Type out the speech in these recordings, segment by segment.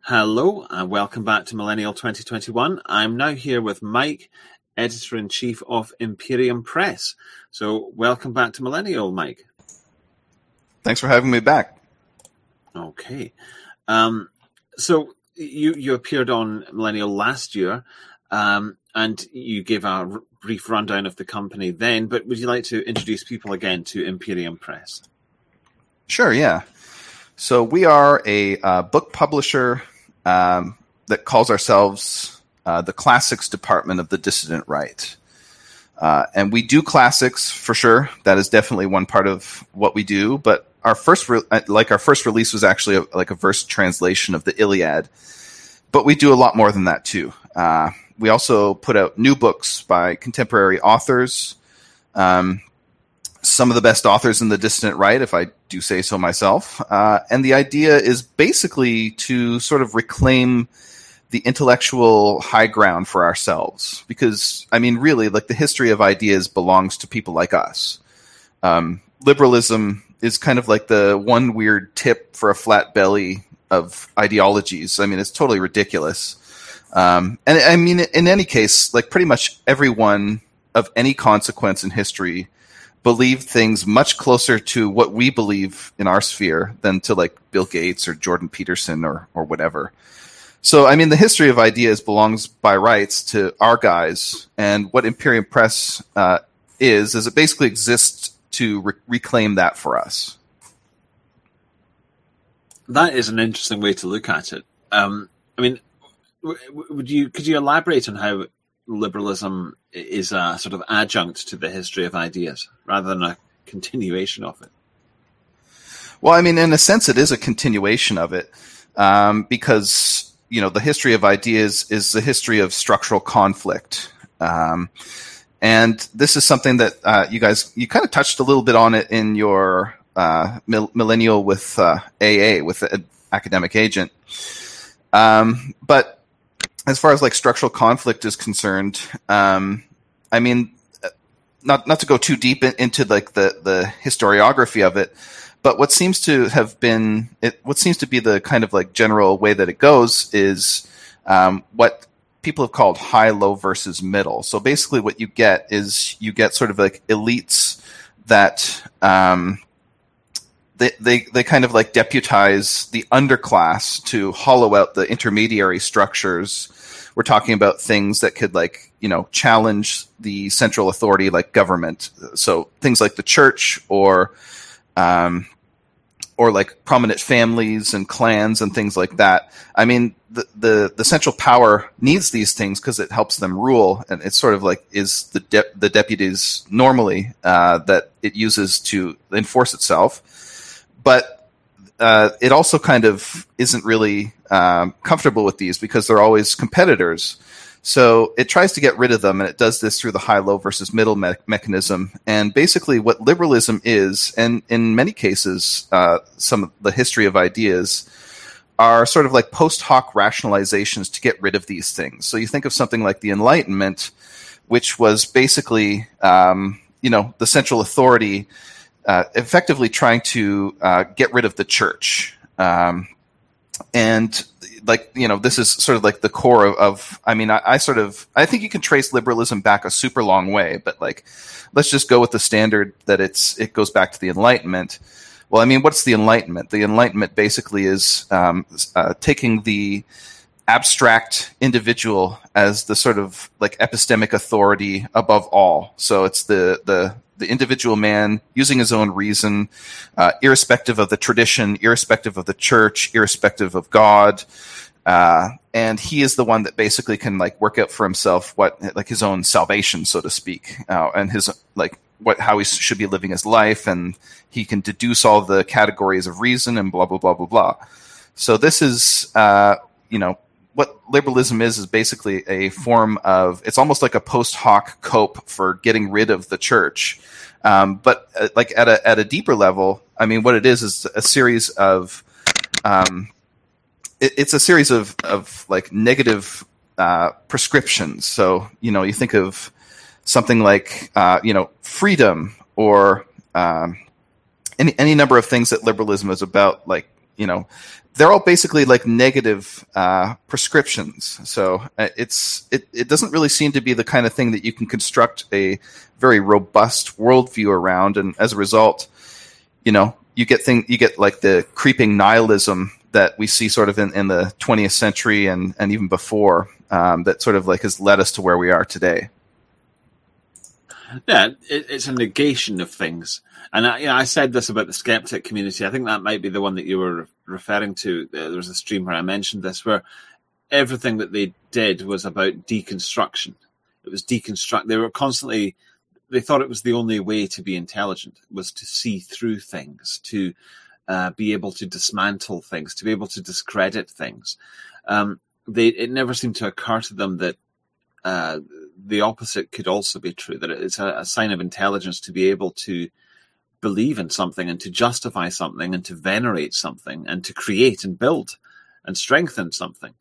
Hello, and welcome back to Millennial 2021. I'm now here with Mike, Editor-in-Chief of Imperium Press. So welcome back to Millennial, Mike. Thanks for having me back. Okay. So you appeared on Millennial last year, and you gave a brief rundown of the company then, but would you like to introduce people again to Imperium Press? Sure, yeah. So we are a book publisher that calls ourselves the Classics Department of the Dissident Right. And we do classics for sure. That is definitely one part of what we do. But our first release was actually a verse translation of the Iliad. But we do a lot more than that too. We also put out new books by contemporary authors. Some of the best authors in the dissident right, if I do say so myself. And the idea is basically to sort of reclaim the intellectual high ground for ourselves. Because, I mean, really, like the history of ideas belongs to people like us. Liberalism is kind of like the one weird tip for a flat belly of ideologies. I mean, it's totally ridiculous. And I mean, in any case, like pretty much everyone of any consequence in history believe things much closer to what we believe in our sphere than to like Bill Gates or Jordan Peterson or whatever. So, I mean, the history of ideas belongs by rights to our guys. And what Imperium Press is it basically exists to reclaim that for us. That is an interesting way to look at it. I mean, could you elaborate on how liberalism is a sort of adjunct to the history of ideas rather than a continuation of it? Well, I mean, in a sense, it is a continuation of it because, you know, the history of ideas is the history of structural conflict. And this is something that you kind of touched a little bit on it in your Millennial with AA, with the academic agent. But as far as like structural conflict is concerned, I mean, not to go too deep into like the historiography of it, but what seems to be the kind of like general way that it goes is what people have called high, low versus middle. So basically, what you get is sort of like elites that they kind of like deputize the underclass to hollow out the intermediary structures. We're talking about things that could like, you know, challenge the central authority like government. So things like the church or like prominent families and clans and things like that. I mean, the central power needs these things because it helps them rule, and it's sort of like is the deputies normally that it uses to enforce itself. But it also kind of isn't really comfortable with these because they're always competitors. So it tries to get rid of them, and it does this through the high-low versus middle mechanism. And basically what liberalism is, and in many cases some of the history of ideas, are sort of like post hoc rationalizations to get rid of these things. So you think of something like the Enlightenment, which was basically the central authority effectively trying to get rid of the church. And like, you know, this is sort of like the core of I mean, I think you can trace liberalism back a super long way, but like, let's just go with the standard that it goes back to the Enlightenment. Well, I mean, what's the Enlightenment? The Enlightenment basically is taking the abstract individual as the sort of like epistemic authority above all. So it's the individual man using his own reason, irrespective of the tradition, irrespective of the church, irrespective of God. And he is the one that basically can like work out for himself what like his own salvation, so to speak, and his like how he should be living his life, and he can deduce all the categories of reason and blah blah blah blah blah. So this is what liberalism is basically a form of, it's almost like a post hoc cope for getting rid of the church. But like at a deeper level, I mean, what it is a series of, it's a series of like negative prescriptions. So, you know, you think of something like, freedom or any number of things that liberalism is about, like they're all basically like negative prescriptions. So it doesn't really seem to be the kind of thing that you can construct a very robust worldview around. And as a result, you get like the creeping nihilism that we see sort of in the 20th century and even before, that sort of like has led us to where we are today. Yeah, it's a negation of things. And I said this about the skeptic community. I think that might be the one that you were referring to. There was a stream where I mentioned this, where everything that they did was about deconstruction. It was deconstruct. They were constantly. They thought it was the only way to be intelligent, was to see through things, to be able to dismantle things, to be able to discredit things. It never seemed to occur to them that the opposite could also be true, that it's a sign of intelligence to be able to believe in something and to justify something and to venerate something and to create and build and strengthen something.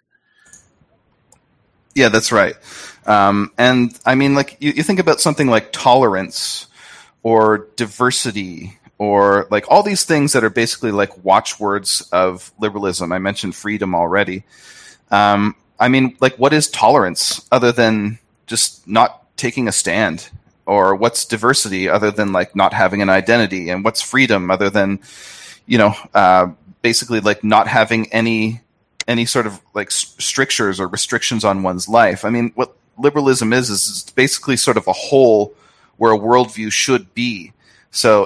Yeah, that's right. And I mean, like you think about something like tolerance or diversity or like all these things that are basically like watchwords of liberalism. I mentioned freedom already. I mean, like what is tolerance other than just not taking a stand? Or what's diversity other than like not having an identity? And what's freedom other than, basically like not having any sort of like strictures or restrictions on one's life? I mean, what liberalism is basically sort of a whole where a worldview should be. So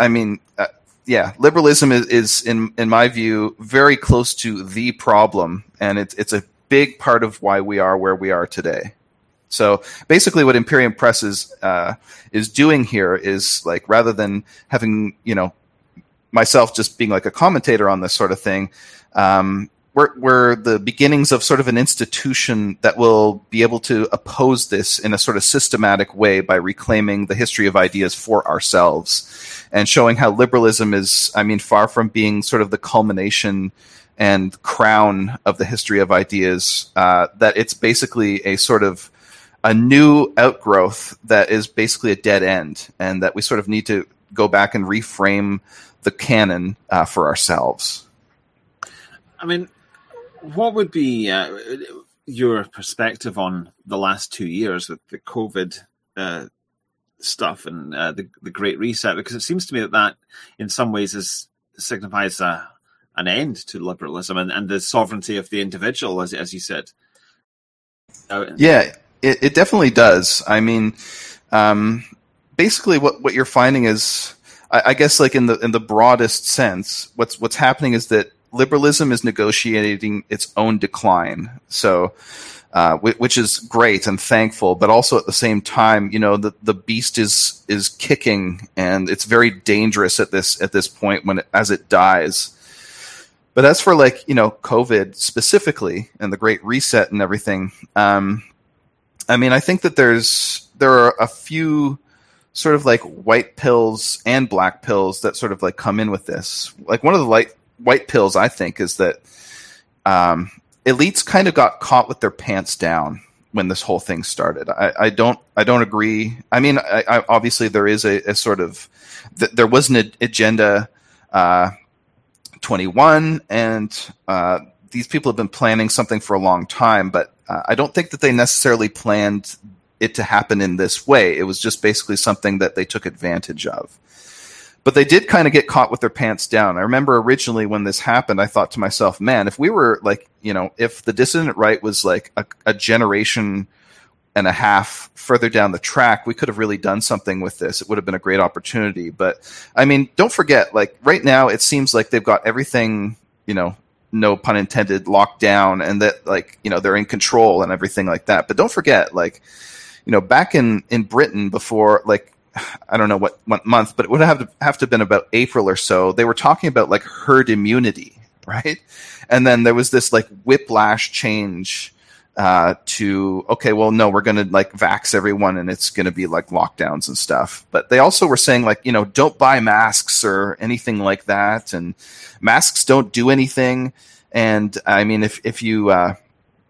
liberalism is in my view very close to the problem, and it's a big part of why we are where we are today. So basically what Imperium Press is doing here is like, rather than having, myself just being like a commentator on this sort of thing, we're the beginnings of sort of an institution that will be able to oppose this in a sort of systematic way by reclaiming the history of ideas for ourselves and showing how liberalism is, far from being sort of the culmination and crown of the history of ideas, that it's basically a sort of a new outgrowth that is basically a dead end, and that we sort of need to go back and reframe the canon for ourselves. I mean, what would be your perspective on the last 2 years with the COVID stuff and the Great Reset? Because it seems to me that in some ways signifies an end to liberalism and the sovereignty of the individual, as you said. Yeah. It definitely does. I mean, basically what you're finding is, I guess, like in the broadest sense, what's happening is that liberalism is negotiating its own decline. So, which is great and thankful, but also at the same time, the beast is kicking, and it's very dangerous at this point as it dies. But as for like, COVID specifically and the Great Reset and everything, I think that there are a few sort of like white pills and black pills that sort of like come in with this. Like one of the white pills, I think, is that elites kind of got caught with their pants down when this whole thing started. I don't agree. I mean, obviously there is a sort of there was an agenda 21, and these people have been planning something for a long time, but I don't think that they necessarily planned it to happen in this way. It was just basically something that they took advantage of. But they did kind of get caught with their pants down. I remember originally when this happened, I thought to myself, man, if we were like, if the dissident right was like a generation and a half further down the track, we could have really done something with this. It would have been a great opportunity. But I mean, don't forget, like right now, it seems like they've got everything, no pun intended, locked down, and that like, they're in control and everything like that. But don't forget, like, back in Britain before, like, I don't know what month, but it would have to have been about April or so. They were talking about like herd immunity, right? And then there was this like whiplash change to, okay, well, no, we're going to like vax everyone and it's going to be like lockdowns and stuff. But they also were saying like, don't buy masks or anything like that. And masks don't do anything. And I mean, if you want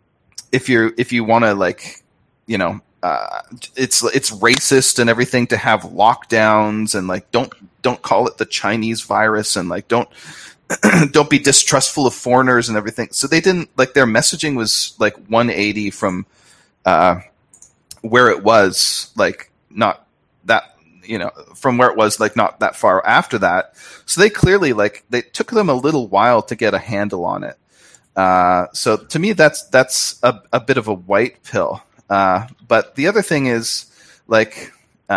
to like, it's racist and everything to have lockdowns, and like don't call it the Chinese virus, and like don't don't be distrustful of foreigners and everything. So they didn't, like, their messaging was like 180 from where it was, like, not that, from where it was, like, not that far after that. So they clearly, like, they took them a little while to get a handle on it. So to me, that's a bit of a white pill. But the other thing is, like,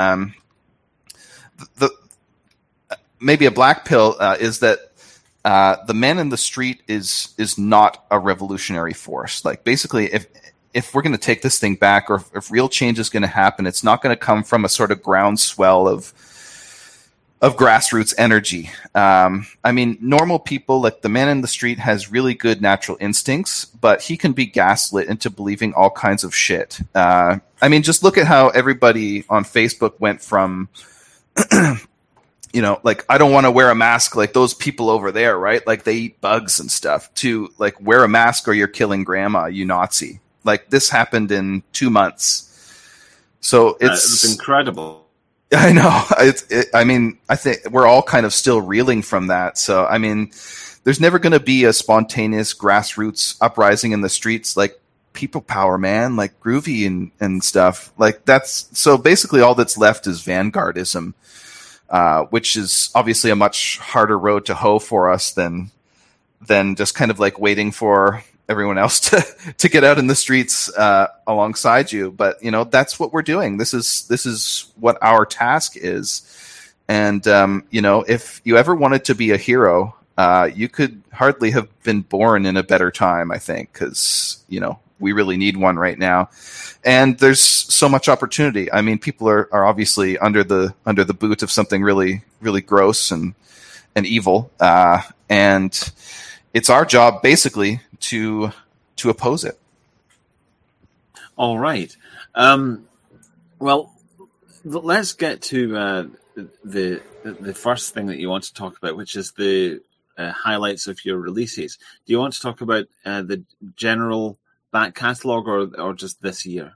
maybe a black pill is that the man in the street is not a revolutionary force. Like, basically, if we're going to take this thing back, or if real change is going to happen, it's not going to come from a sort of groundswell of grassroots energy. I mean, normal people, like the man in the street, has really good natural instincts, but he can be gaslit into believing all kinds of shit. I mean, just look at how everybody on Facebook went from, like, I don't want to wear a mask like those people over there, right? Like, they eat bugs and stuff, to, like, wear a mask or you're killing grandma, you Nazi. Like, this happened in 2 months. So it's incredible. I know. I mean, I think we're all kind of still reeling from that. So, I mean, there's never going to be a spontaneous grassroots uprising in the streets, like people power, man, like Groovy and stuff. Like, that's, so basically all that's left is vanguardism, which is obviously a much harder road to hoe for us than just kind of like waiting for everyone else to get out in the streets alongside you. But, that's what we're doing. This is what our task is. And, if you ever wanted to be a hero, you could hardly have been born in a better time, I think, because, we really need one right now. And there's so much opportunity. I mean, people are obviously under the boot of something really, really gross and evil. And it's our job, basically, to oppose it. All right. Well, let's get to the first thing that you want to talk about, which is the highlights of your releases. Do you want to talk about the general back catalogue or just this year?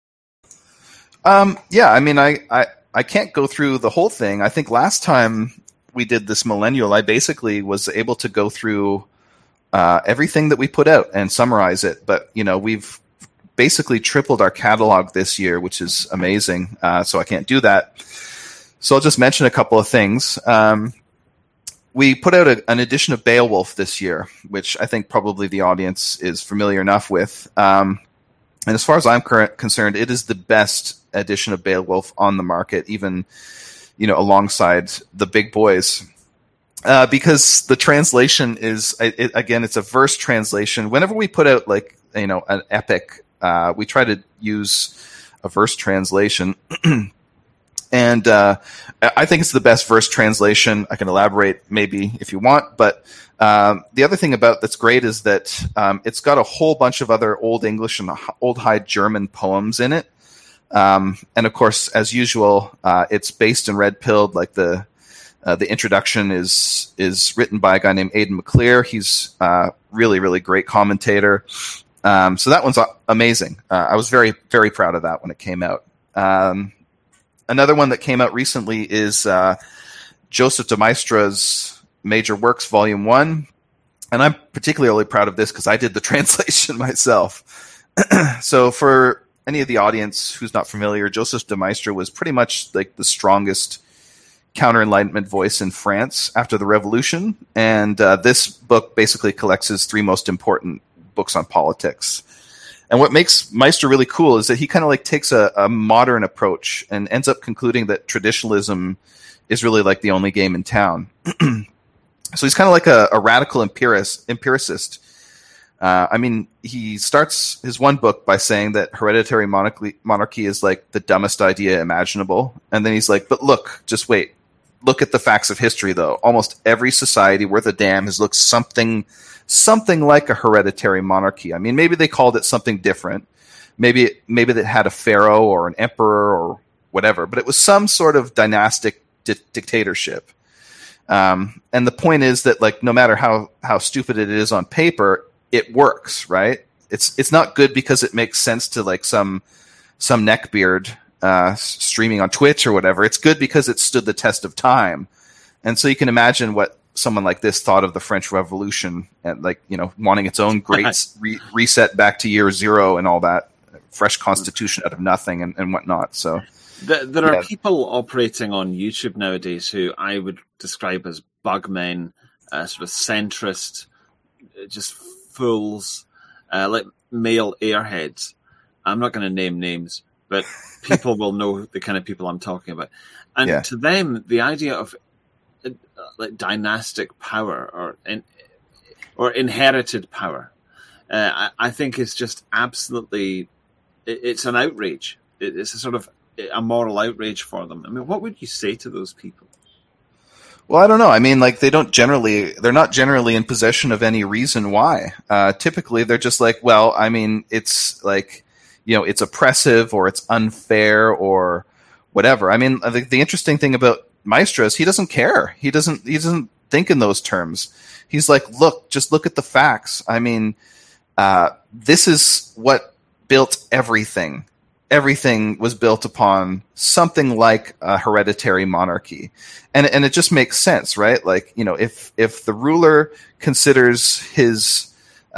Yeah, I mean, I can't go through the whole thing. I think last time we did this millennial, I basically was able to go through everything that we put out and summarize it. But, we've basically tripled our catalog this year, which is amazing. So I can't do that. So I'll just mention a couple of things. We put out an edition of Beowulf this year, which I think probably the audience is familiar enough with. And as far as I'm concerned, it is the best edition of Beowulf on the market, even, alongside the big boys. Because the translation is, again, it's a verse translation. Whenever we put out, like, an epic, we try to use a verse translation. And I think it's the best verse translation. I can elaborate maybe if you want. But the other thing that's great is that it's got a whole bunch of other Old English and Old High German poems in it. And of course, as usual, it's based and red-pilled. Like the introduction is written by a guy named Aidan McClear. He's really, really great commentator. So that one's amazing. I was very, very proud of that when it came out. Another one that came out recently is Joseph de Maistre's Major Works Volume 1. And I'm particularly proud of this because I did the translation myself. So for any of the audience who's not familiar, Joseph de Maistre was pretty much like the strongest counter-Enlightenment voice in France after the Revolution. And this book basically collects his 3 most important books on politics. And what makes Maistre really cool is that he kind of like takes a modern approach and ends up concluding that traditionalism is really like the only game in town. So he's kind of like a radical empiricist. I mean, he starts his one book by saying that hereditary monarchy is like the dumbest idea imaginable. And then he's like, but look, just wait. Look at the facts of history, though. Almost every society worth a damn has looked something like a hereditary monarchy. I mean, maybe they called it something different. Maybe that had a pharaoh or an emperor or whatever, but it was some sort of dynastic dictatorship. And the point is that, like, no matter how stupid it is on paper, it works, right? It's not good because it makes sense to like some neckbeard streaming on Twitch or whatever. It's good because it stood the test of time. And so you can imagine what someone like this thought of the French Revolution and like, wanting its own great reset back to year zero and all that, fresh constitution out of nothing and whatnot. So there are people operating on YouTube nowadays who I would describe as bugmen, sort of centrist, just fools, like male airheads. I'm not going to name names, but people will know the kind of people I'm talking about. And to them, the idea of like dynastic power or inherited power, I think is just absolutely, it's an outrage. It's a sort of a moral outrage for them. I mean, what would you say to those people? Well, I don't know. I mean, like they're not generally in possession of any reason why. Typically, they're just like, well, I mean, it's like, it's oppressive or it's unfair or whatever. I mean, the interesting thing about Maistre is he doesn't care. He doesn't think in those terms. He's like, just look at the facts. I mean, this is what built everything. Everything was built upon something like a hereditary monarchy. And it just makes sense, right? Like, if the ruler considers his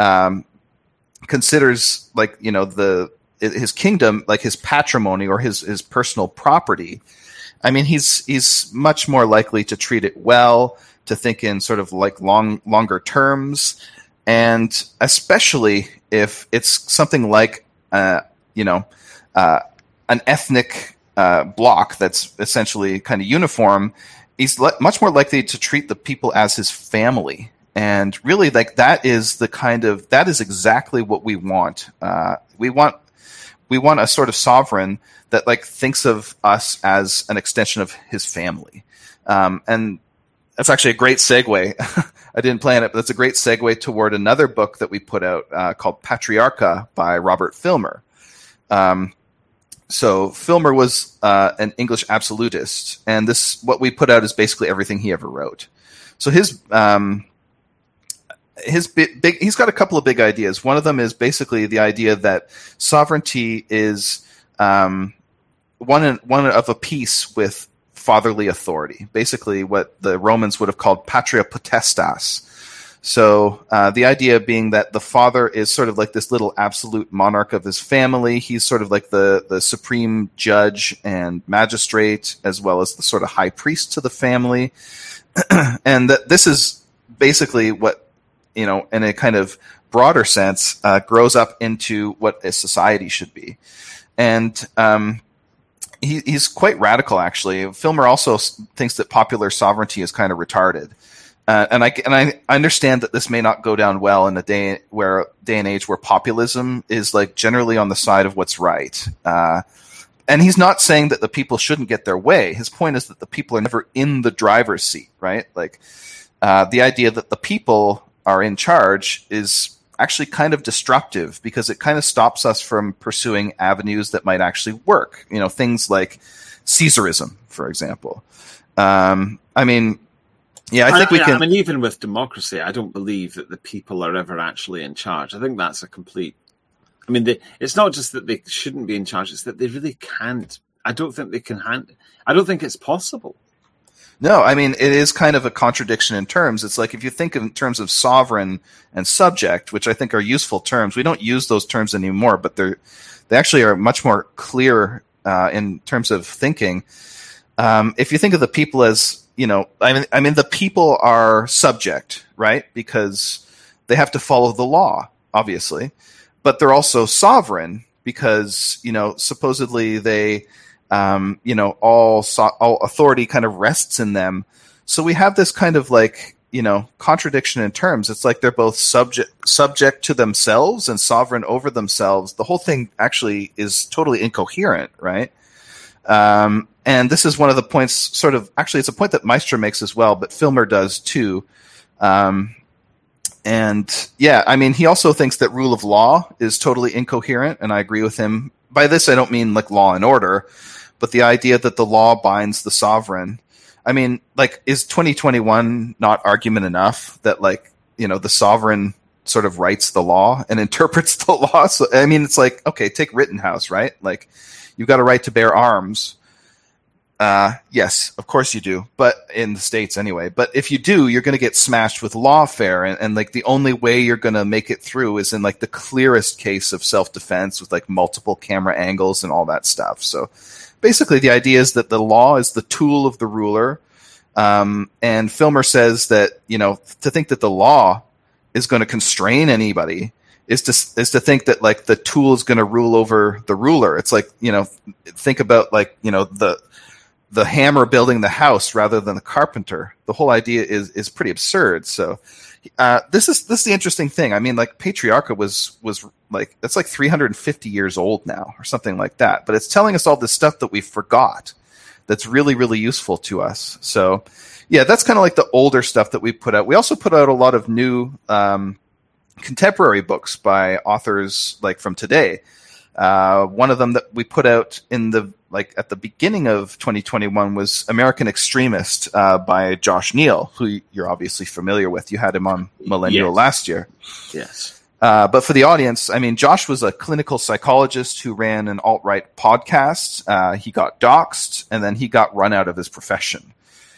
kingdom like his patrimony or his personal property, I mean, he's much more likely to treat it well, to think in sort of like longer terms, and especially if it's something like an ethnic block that's essentially kind of uniform. He's much more likely to treat the people as his family, and really, like that is exactly what we want. We want a sort of sovereign that like thinks of us as an extension of his family. And that's actually a great segue. I didn't plan it, but that's a great segue toward another book that we put out called Patriarcha by Robert Filmer. So Filmer was an English absolutist, and what we put out is basically everything he ever wrote. So he's got a couple of big ideas. One of them is basically the idea that sovereignty is one of a piece with fatherly authority, basically what the Romans would have called patria potestas. So the idea being that the father is sort of like this little absolute monarch of his family. He's sort of like the supreme judge and magistrate, as well as the sort of high priest to the family. And that this is basically what, in a kind of broader sense, grows up into what a society should be. And he's quite radical, actually. Filmer also thinks that popular sovereignty is kind of retarded. And I understand that this may not go down well in a day and age where populism is like generally on the side of what's right. And he's not saying that the people shouldn't get their way. His point is that the people are never in the driver's seat, right? Like the idea that the people are in charge is actually kind of destructive because it kind of stops us from pursuing avenues that might actually work. Things like Caesarism, for example. I mean, even with democracy, I don't believe that the people are ever actually in charge. I think that's a complete. I mean, it's not just that they shouldn't be in charge; it's that they really can't. I don't think they can. I don't think it's possible. No, I mean, it is kind of a contradiction in terms. It's like if you think in terms of sovereign and subject, which I think are useful terms. We don't use those terms anymore, but they actually are much more clear in terms of thinking. If you think of the people as I mean, the people are subject, right? Because they have to follow the law, obviously, but they're also sovereign because, supposedly they, all authority kind of rests in them. So we have this kind of like, contradiction in terms. It's like they're both subject to themselves and sovereign over themselves. The whole thing actually is totally incoherent, right? And this is one of the points actually it's a point that Maistre makes as well, but Filmer does too. And yeah, I mean, he also thinks that rule of law is totally incoherent, and I agree with him. By this, I don't mean like law and order, but the idea that the law binds the sovereign. I mean, like, is 2021 not argument enough that like, the sovereign sort of writes the law and interprets the law? So, I mean, it's like, okay, take Rittenhouse, right? Like, you've got a right to bear arms. Yes, of course you do, but in the States anyway. But if you do, you're going to get smashed with lawfare, and like the only way you're going to make it through is in like the clearest case of self-defense with like multiple camera angles and all that stuff. So basically the idea is that the law is the tool of the ruler. And Filmer says that, to think that the law is going to constrain anybody is to think that like the tool is going to rule over the ruler. It's like, think about like, the hammer building the house rather than the carpenter. The whole idea is pretty absurd. So, this is the interesting thing. I mean, like Patriarcha was like, that's like 350 years old now or something like that, but it's telling us all this stuff that we forgot that's really, really useful to us. So yeah, that's kind of like the older stuff that we put out. We also put out a lot of new, contemporary books by authors like from today. One of them that we put out at the beginning of 2021 was American Extremist by Josh Neal, who you're obviously familiar with. You had him on Millennial last year. Yes. But for the audience, I mean, Josh was a clinical psychologist who ran an alt-right podcast. He got doxxed, and then he got run out of his profession.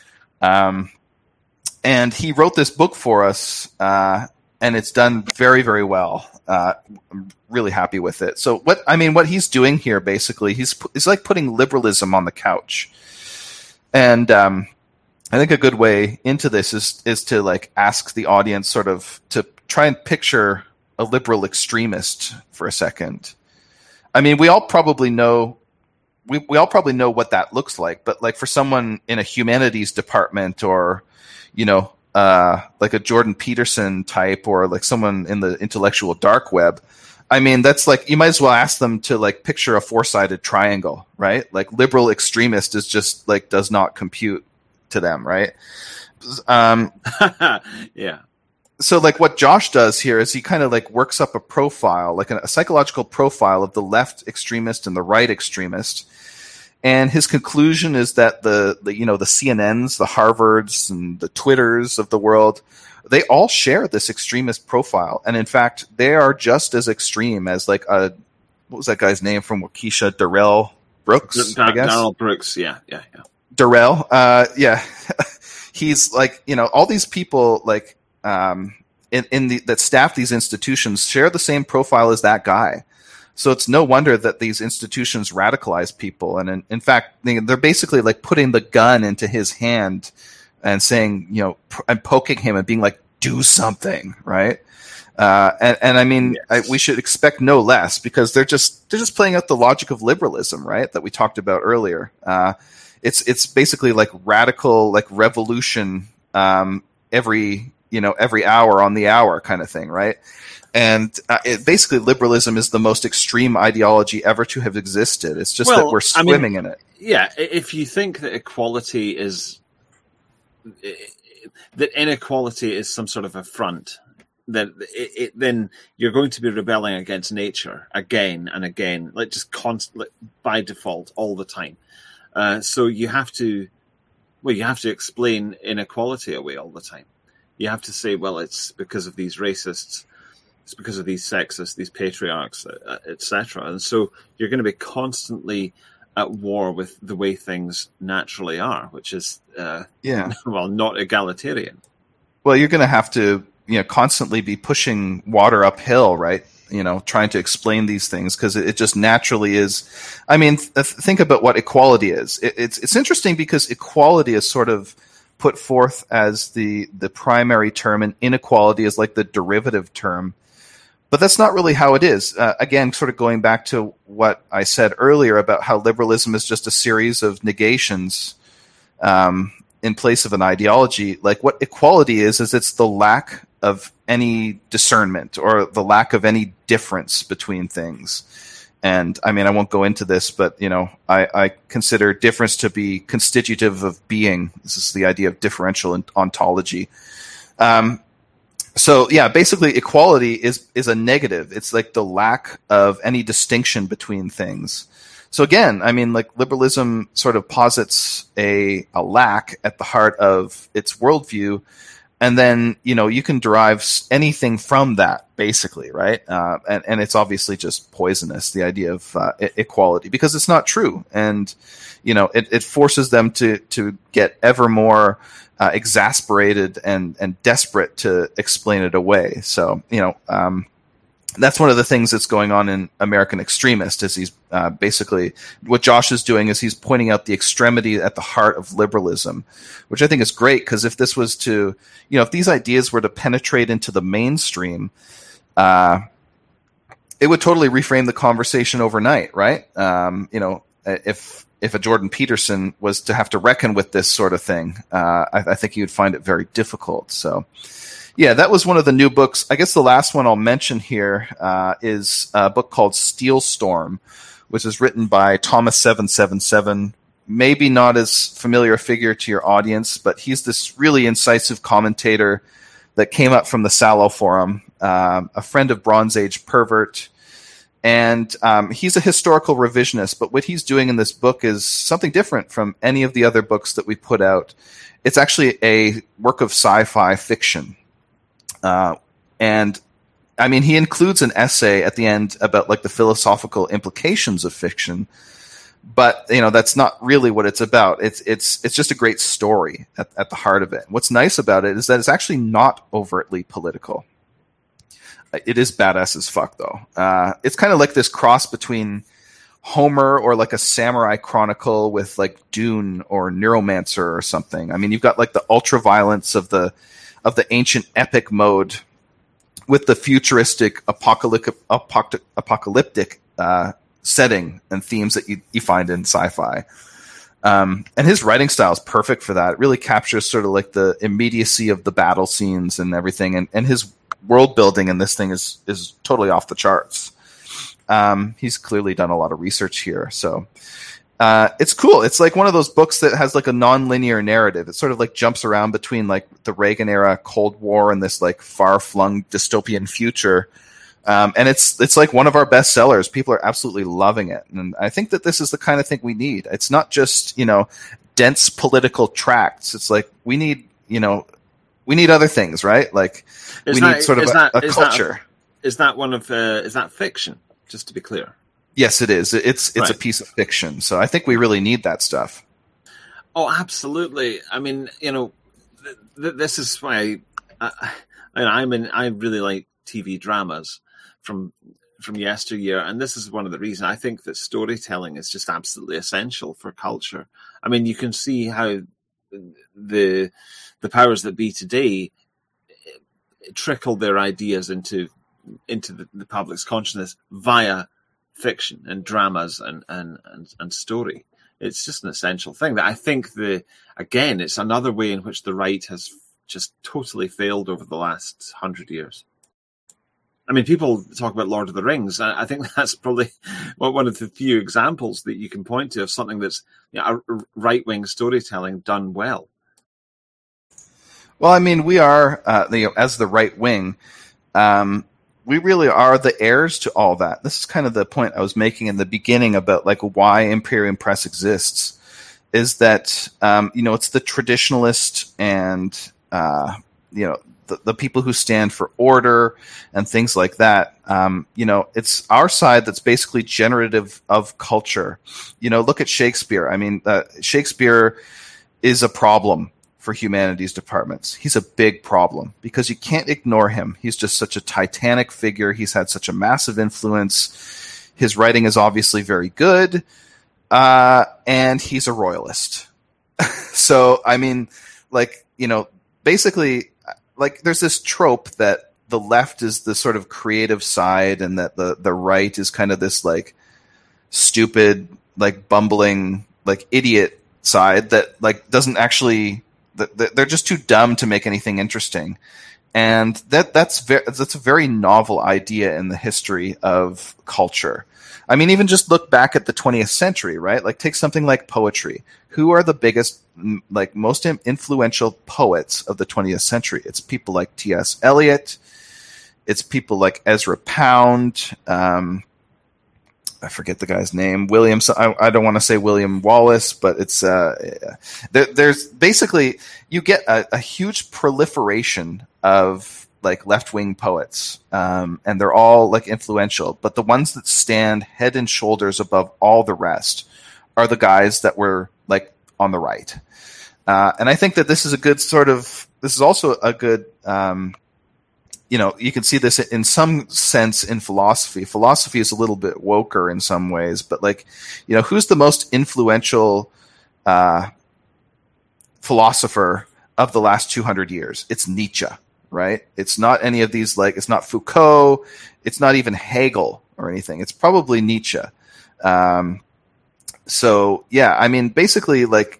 And he wrote this book for us, and it's done very, very well. I'm really happy with it. So what he's doing here, basically, he's like putting liberalism on the couch. And I think a good way into this is to like ask the audience sort of to try and picture a liberal extremist for a second. I mean, we all probably know what that looks like, but like for someone in a humanities department or, like a Jordan Peterson type or like someone in the intellectual dark web, I mean, that's like, you might as well ask them to like picture a four-sided triangle, right? Like liberal extremist is just like, does not compute to them, right? Yeah. So like what Josh does here is he kind of like works up a profile, like a psychological profile of the left extremist and the right extremist. And his conclusion is that the CNNs, the Harvards and the Twitters of the world, they all share this extremist profile. And in fact, they are just as extreme as like what was that guy's name from Waukesha? Darrell Brooks, I guess? Darrell Brooks, yeah. Darrell, yeah. He's like, all these people like, that staff these institutions share the same profile as that guy. So it's no wonder that these institutions radicalize people. And in fact, they're basically like putting the gun into his hand and saying, and poking him and being like, do something, right? And I mean, yes. We should expect no less because they're just playing out the logic of liberalism, right? That we talked about earlier. It's basically like radical, like revolution, every hour on the hour kind of thing, right? And basically, liberalism is the most extreme ideology ever to have existed. It's just that we're swimming in it. Yeah, if you think that inequality is some sort of affront, then you're going to be rebelling against nature again and again, like just constantly by default all the time. So you have to explain inequality away all the time. You have to say, well, it's because of these racists, it's because of these sexists, these patriarchs, etc. And so you're going to be constantly at war with the way things naturally are, which is, not egalitarian. Well, you're going to have to, constantly be pushing water uphill, right? Trying to explain these things because it just naturally is. I mean, think about what equality is. It's interesting because equality is sort of put forth as the primary term, and inequality is like the derivative term. But that's not really how it is. Again, sort of going back to what I said earlier about how liberalism is just a series of negations in place of an ideology. Like what equality is it's the lack of any discernment or the lack of any difference between things. And I mean, I won't go into this, but I consider difference to be constitutive of being. This is the idea of differential ontology. So yeah, basically equality is a negative. It's like the lack of any distinction between things. So again, I mean, like liberalism sort of posits a lack at the heart of its worldview. And then, you can derive anything from that, basically, right? And it's obviously just poisonous, the idea of equality, because it's not true. And, it forces them to get ever more exasperated and desperate to explain it away. So, that's one of the things that's going on in American Extremist, is he's basically, what Josh is doing is he's pointing out the extremity at the heart of liberalism, which I think is great, because if this was to, if these ideas were to penetrate into the mainstream, it would totally reframe the conversation overnight, right? If a Jordan Peterson was to have to reckon with this sort of thing, I think he would find it very difficult. So, yeah, that was one of the new books. I guess the last one I'll mention here is a book called Steel Storm, which is written by Thomas 777. Maybe not as familiar a figure to your audience, but he's this really incisive commentator that came up from the Sallow Forum, a friend of Bronze Age Pervert. And he's a historical revisionist, but what he's doing in this book is something different from any of the other books that we put out. It's actually a work of sci-fi fiction. And I mean, he includes an essay at the end about like the philosophical implications of fiction, but that's not really what it's about. It's just a great story at the heart of it. What's nice about it is that it's actually not overtly political. It is badass as fuck, though. It's kind of like this cross between Homer or like a Samurai Chronicle with like Dune or Neuromancer or something. I mean, you've got like the ultra violence of the ancient epic mode with the futuristic apocalyptic setting and themes that you find in sci-fi. And his writing style is perfect for that. It really captures sort of like the immediacy of the battle scenes and everything. And his world building in this thing is totally off the charts. He's clearly done a lot of research here. So it's cool. It's like one of those books that has like a non-linear narrative. It sort of like jumps around between like the Reagan era Cold War and this like far-flung dystopian future. And it's like one of our best sellers. People are absolutely loving it. And I think that this is the kind of thing we need. It's not just, dense political tracts. It's like we need other things, right? Like need sort of a culture. Is that fiction? Just to be clear. Yes, it is. It's right. A piece of fiction. So I think we really need that stuff. Oh, absolutely. I mean, this is why I really like TV dramas from yesteryear, and this is one of the reasons I think that storytelling is just absolutely essential for culture. I mean, you can see how the powers that be today trickle their ideas into the public's consciousness via fiction and dramas and story. It's just an essential thing that I think it's another way in which the right has just totally failed over the last 100 years. I mean, people talk about Lord of the Rings. I think that's probably one of the few examples that you can point to of something that's a right-wing storytelling done well. Well, I mean, we are, as the right wing, we really are the heirs to all that. This is kind of the point I was making in the beginning about like why Imperium Press exists, is that, it's the traditionalist and, the people who stand for order and things like that. It's our side that's basically generative of culture. Look at Shakespeare. I mean, Shakespeare is a problem for humanities departments. He's a big problem because you can't ignore him. He's just such a titanic figure. He's had such a massive influence. His writing is obviously very good. And he's a royalist. So, I mean, basically, there's this trope that the left is the sort of creative side and that the right is kind of this like stupid, like bumbling, like idiot side that like doesn't actually, they're just too dumb to make anything interesting. And that's a very novel idea in the history of culture. I mean, even just look back at the 20th century, right? Like take something like poetry. Who are the biggest, like most influential poets of the 20th century? It's people like T.S. Eliot. It's people like Ezra Pound. I forget the guy's name. William. I don't want to say William Wallace, but it's there's basically you get a huge proliferation of like left-wing poets, and they're all like influential. But the ones that stand head and shoulders above all the rest are the guys that were like on the right. And I think that this is a good this is also a good, you can see this in some sense in philosophy. Philosophy is a little bit woker in some ways, but like, who's the most influential philosopher of the last 200 years? It's Nietzsche, right? It's not any of these, like, it's not Foucault. It's not even Hegel or anything. It's probably Nietzsche. So yeah, I mean, basically, like,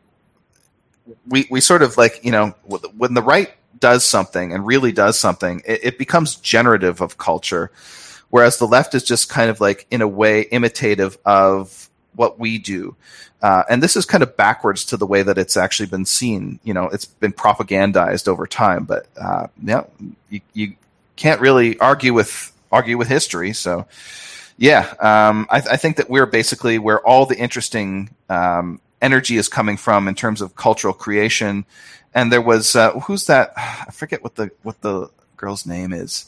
we sort of like, when the right does something and really does something, it becomes generative of culture, whereas the left is just kind of like, in a way, imitative of what we do. And this is kind of backwards to the way that it's actually been seen. It's been propagandized over time, but you can't really argue with history. So yeah, I think that we're basically where all the interesting energy is coming from in terms of cultural creation. And there was who's that? I forget what the girl's name is.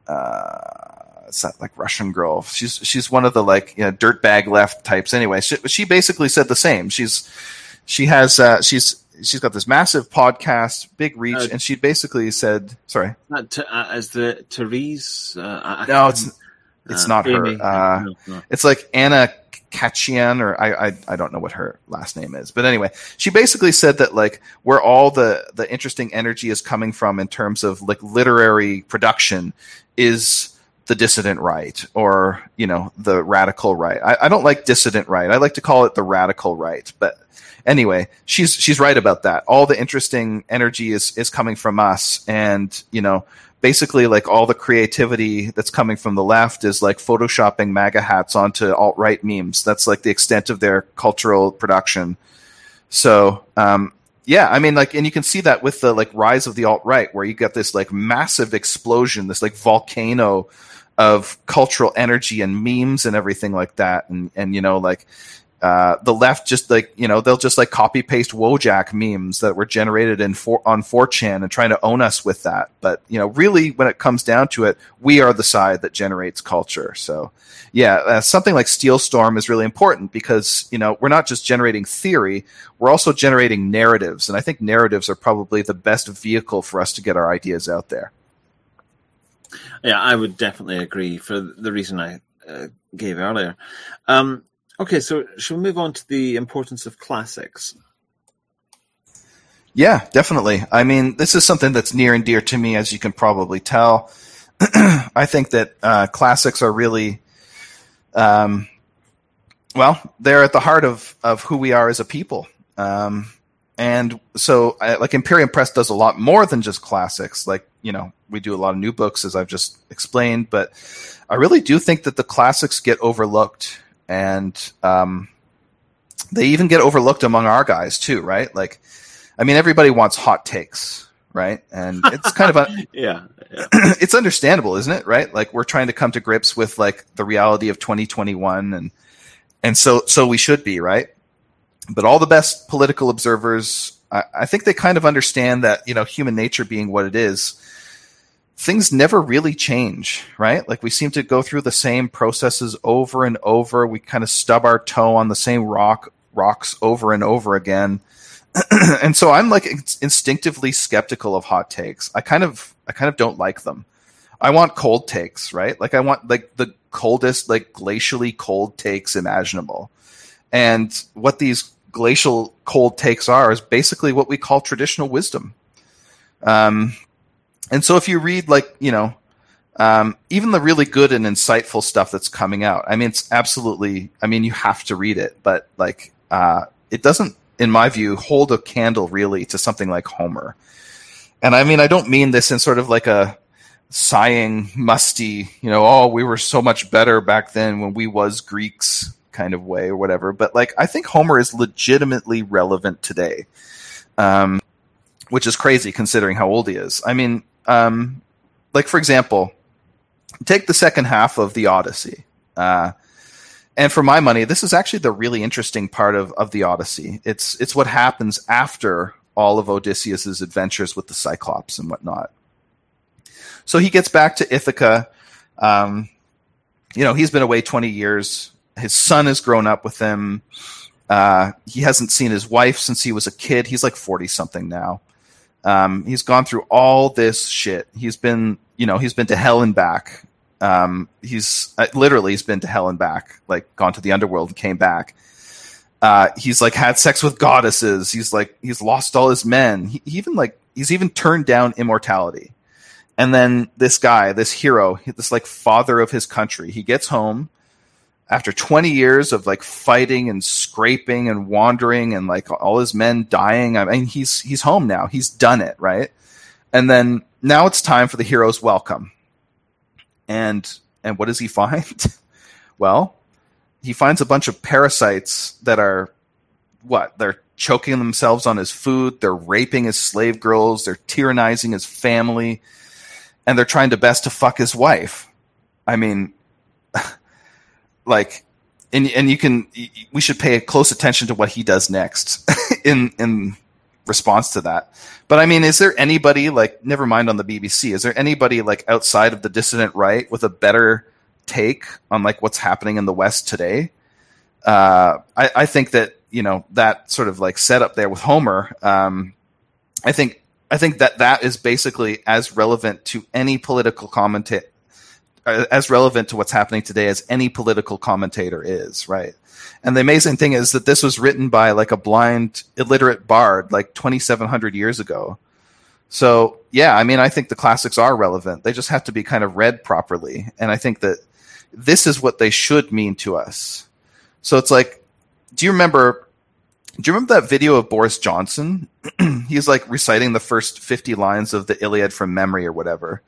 It's that like Russian girl. She's one of the like dirtbag left types. Anyway, she basically said the same. She's got this massive podcast, big reach, and she basically said, sorry, as the Therese. No, it's not her. No. It's like Anna Kachian, or I don't know what her last name is, but anyway, she basically said that like where all the interesting energy is coming from in terms of like literary production is the dissident right, or the radical right. I don't like dissident right. I like to call it the radical right. But anyway, she's right about that. All the interesting energy is coming from us, and basically, like, all the creativity that's coming from the left is like photoshopping MAGA hats onto alt-right memes. That's like the extent of their cultural production. So, yeah, I mean, like, and you can see that with the like rise of the alt-right, where you get this like massive explosion, this like volcano of cultural energy and memes and everything like that. And like, the left just like, they'll just like copy paste Wojak memes that were generated on 4chan and trying to own us with that. But, really when it comes down to it, we are the side that generates culture. So yeah, something like Steelstorm is really important because, we're not just generating theory, we're also generating narratives. And I think narratives are probably the best vehicle for us to get our ideas out there. Yeah, I would definitely agree for the reason I gave earlier. Okay, so shall we move on to the importance of classics? Yeah, definitely. I mean, this is something that's near and dear to me, as you can probably tell. I think that classics are really, they're at the heart of who we are as a people. And so, like, Imperium Press does a lot more than just classics. Like, we do a lot of new books, as I've just explained, but I really do think that the classics get overlooked. And they even get overlooked among our guys too, right? Like, I mean, everybody wants hot takes, right? And it's kind of yeah. It's understandable, isn't it? Right? Like, we're trying to come to grips with like the reality of 2021, and so we should be, right? But all the best political observers, I think they kind of understand that human nature being what it is, things never really change, right? Like, we seem to go through the same processes over and over. We kind of stub our toe on the same rocks over and over again. And so I'm like instinctively skeptical of hot takes. I kind of don't like them. I want cold takes, right? Like, I want like the coldest, like glacially cold takes imaginable. And what these glacial cold takes are is basically what we call traditional wisdom. And so if you read like, even the really good and insightful stuff that's coming out, I mean, it's absolutely, you have to read it, but like, it doesn't, in my view, hold a candle really to something like Homer. And I mean, I don't mean this in sort of like a sighing, musty, we were so much better back then when we was Greeks kind of way or whatever. But like, I think Homer is legitimately relevant today. Which is crazy considering how old he is. I mean, like, for example, take the second half of the Odyssey. And for my money, this is actually the really interesting part of the Odyssey. It's what happens after all of Odysseus's adventures with the Cyclops and whatnot. So he gets back to Ithaca. He's been away 20 years. His son has grown up with him. He hasn't seen his wife since he was a kid. He's like 40-something now. He's gone through all this shit. He's been to hell and back. He's been to hell and back, like gone to the underworld and came back. He's like had sex with goddesses. He's lost all his men. He's even turned down immortality. And then this guy, this hero, this like father of his country, he gets home after 20 years of like fighting and scraping and wandering and like all his men dying. I mean, he's home now. He's done it, right? And then now it's time for the hero's welcome. And what does he find? Well, he finds a bunch of parasites that are they're choking themselves on his food, they're raping his slave girls, they're tyrannizing his family, and they're trying to best to fuck his wife. I mean, like, we should pay close attention to what he does next in response to that. But I mean, is there anybody, like, never mind on the BBC, is there anybody like outside of the dissident right with a better take on like what's happening in the West today? I think that, that sort of like setup there with Homer, I think that is basically as relevant to any political commentator, as relevant to what's happening today as any political commentator is, right? And the amazing thing is that this was written by like a blind, illiterate bard like 2,700 years ago. So, yeah, I mean, I think the classics are relevant. They just have to be kind of read properly. And I think that this is what they should mean to us. So it's like, do you remember that video of Boris Johnson? He's like reciting the first 50 lines of the Iliad from memory or whatever.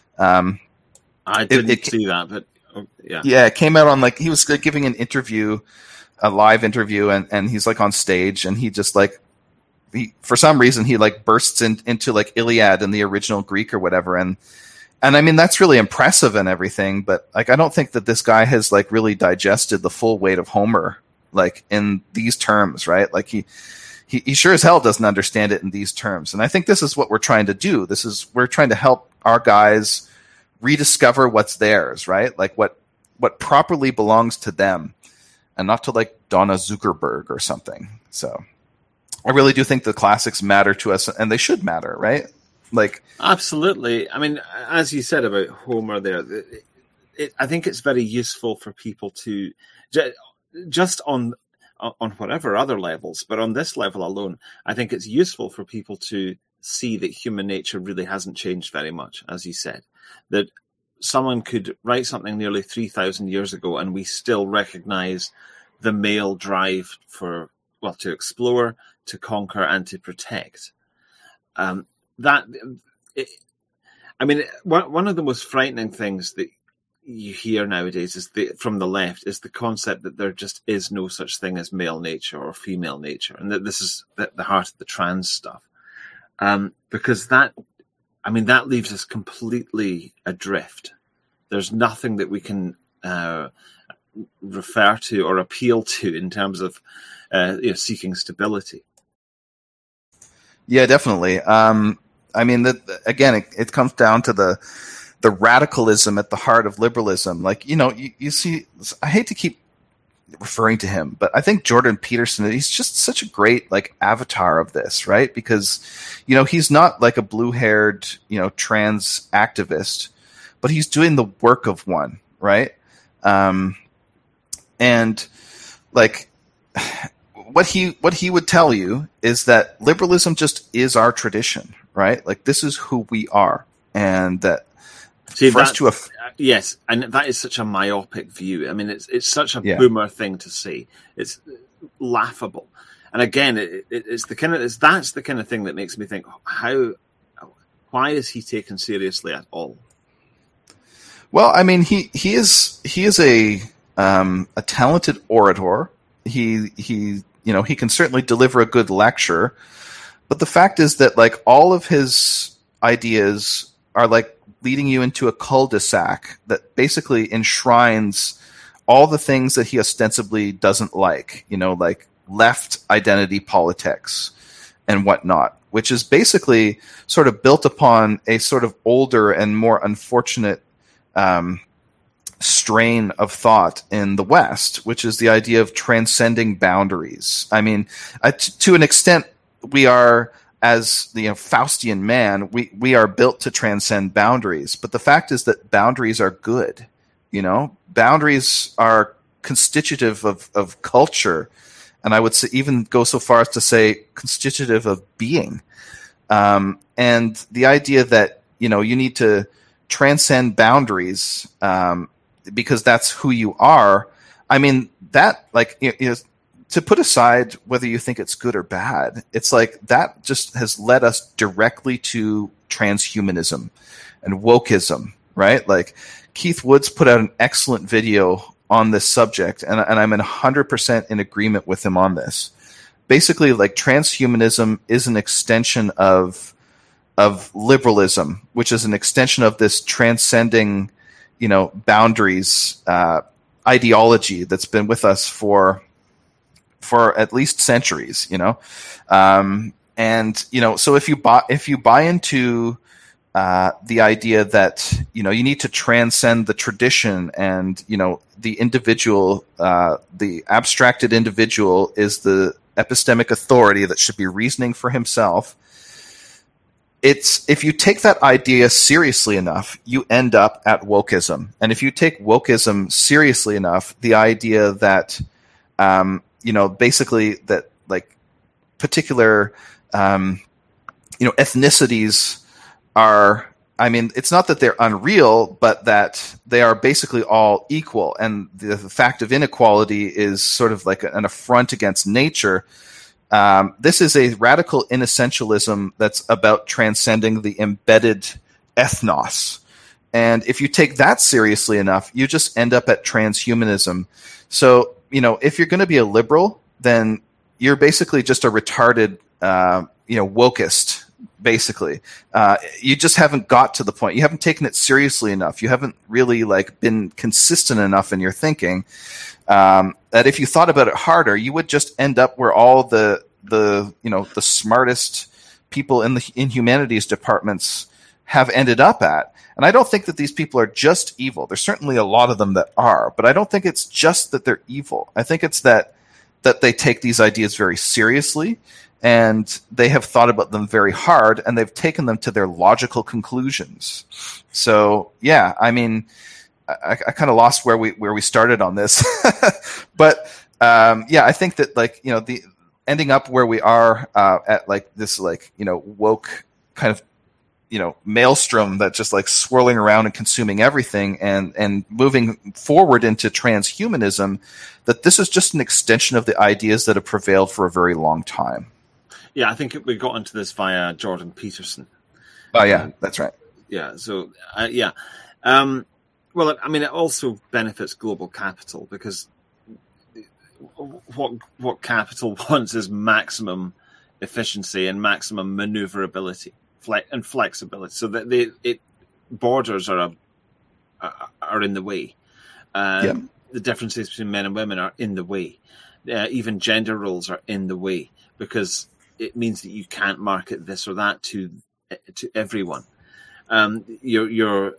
I didn't see that, but yeah. Yeah, it came out on like, he was giving an interview, a live interview, and he's like on stage, and he just like, for some reason he like bursts into like Iliad in the original Greek or whatever. And I mean, that's really impressive and everything, but like, I don't think that this guy has like really digested the full weight of Homer, like in these terms, right? Like he sure as hell doesn't understand it in these terms. And I think this is what we're trying to do. We're trying to help our guys rediscover what's theirs, right? Like what properly belongs to them and not to like Donna Zuckerberg or something. So I really do think the classics matter to us, and they should matter, right? Like, absolutely. I mean, as you said about Homer there, I think it's very useful for people to just on whatever other levels, but on this level alone, I think it's useful for people to see that human nature really hasn't changed very much, as you said. That someone could write something nearly 3,000 years ago and we still recognize the male drive to explore, to conquer, and to protect. One of the most frightening things that you hear nowadays is from the left is the concept that there just is no such thing as male nature or female nature, and that this is the heart of the trans stuff. Because that leaves us completely adrift. There's nothing that we can refer to or appeal to in terms of seeking stability. Yeah, definitely. I mean, again, it comes down to the radicalism at the heart of liberalism. Like, you see, I hate to keep referring to him, but I think Jordan Peterson, he's just such a great like avatar of this, right? Because, he's not like a blue-haired, trans activist, but he's doing the work of one, right? And like what he would tell you is that liberalism just is our tradition, right? Like, this is who we are, and that yes, and that is such a myopic view. I mean, it's such a boomer thing to say. It's laughable, and again, that's the kind of thing that makes me think, why is he taken seriously at all? Well, I mean, he is a talented orator. He can certainly deliver a good lecture, but the fact is that like all of his ideas are like leading you into a cul-de-sac that basically enshrines all the things that he ostensibly doesn't like, like left identity politics and whatnot, which is basically sort of built upon a sort of older and more unfortunate strain of thought in the West, which is the idea of transcending boundaries. I mean, to an extent, we are, as the Faustian man, we are built to transcend boundaries. But the fact is that boundaries are good. Boundaries are constitutive of culture, and I would say, even go so far as to say constitutive of being. And the idea that you need to transcend boundaries because that's who you are. I mean, that to put aside whether you think it's good or bad, it's like that just has led us directly to transhumanism and wokeism, right? Like Keith Woods put out an excellent video on this subject, and I'm 100% in agreement with him on this. Basically, like transhumanism is an extension of liberalism, which is an extension of this transcending, boundaries ideology that's been with us for at least centuries, and so if you buy into the idea that you need to transcend the tradition, and the individual, the abstracted individual is the epistemic authority that should be reasoning for himself. If you take that idea seriously enough, you end up at wokeism. And if you take wokeism seriously enough, the idea that, basically that like particular, ethnicities are, I mean, it's not that they're unreal, but that they are basically all equal. And the fact of inequality is sort of like an affront against nature. This is a radical inessentialism that's about transcending the embedded ethnos. And if you take that seriously enough, you just end up at transhumanism. So, if you're going to be a liberal, then you're basically just a retarded, wokeist, basically. You just haven't got to the point. You haven't taken it seriously enough. You haven't really been consistent enough in your thinking. That if you thought about it harder, you would just end up where all the smartest people in humanities departments have ended up at. And I don't think that these people are just evil. There's certainly a lot of them that are, but I don't think it's just that they're evil. I think it's that they take these ideas very seriously, and they have thought about them very hard, and they've taken them to their logical conclusions. So, yeah, I mean, I kind of lost where we started on this, but I think that the ending up where we are at this woke kind of maelstrom that just swirling around and consuming everything, and moving forward into transhumanism, that this is just an extension of the ideas that have prevailed for a very long time. Yeah, I think we got into this via Jordan Peterson. Oh yeah, that's right. Yeah, so well, I mean, it also benefits global capital, because what capital wants is maximum efficiency and maximum maneuverability and flexibility, so that borders are in the way. The differences between men and women are in the way. Even gender roles are in the way, because it means that you can't market this or that to everyone. Your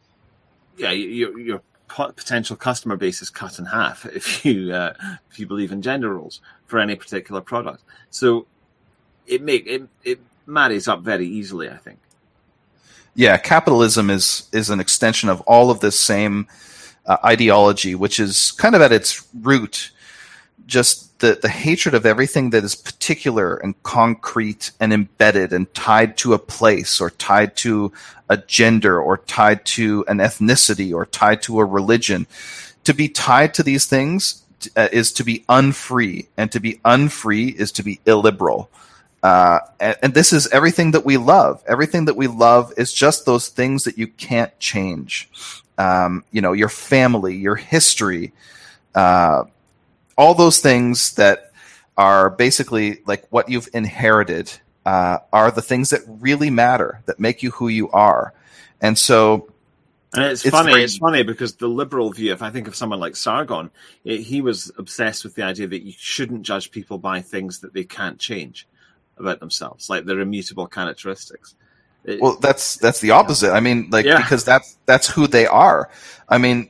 potential customer base is cut in half if you believe in gender roles for any particular product. So it marries up very easily, I think. Yeah, capitalism is an extension of all of this same ideology, which is kind of at its root just the hatred of everything that is particular and concrete and embedded and tied to a place, or tied to a gender, or tied to an ethnicity, or tied to a religion. To be tied to these things is to be unfree, and to be unfree is to be illiberal. And this is everything that we love. Everything that we love is just those things that you can't change. Your family, your history, all those things that are basically what you've inherited are the things that really matter, that make you who you are. And so And it's funny. It's funny because the liberal view, if I think of someone like Sargon, he was obsessed with the idea that you shouldn't judge people by things that they can't change about themselves, like their immutable characteristics. Well, that's the opposite. I mean, because that's who they are. I mean,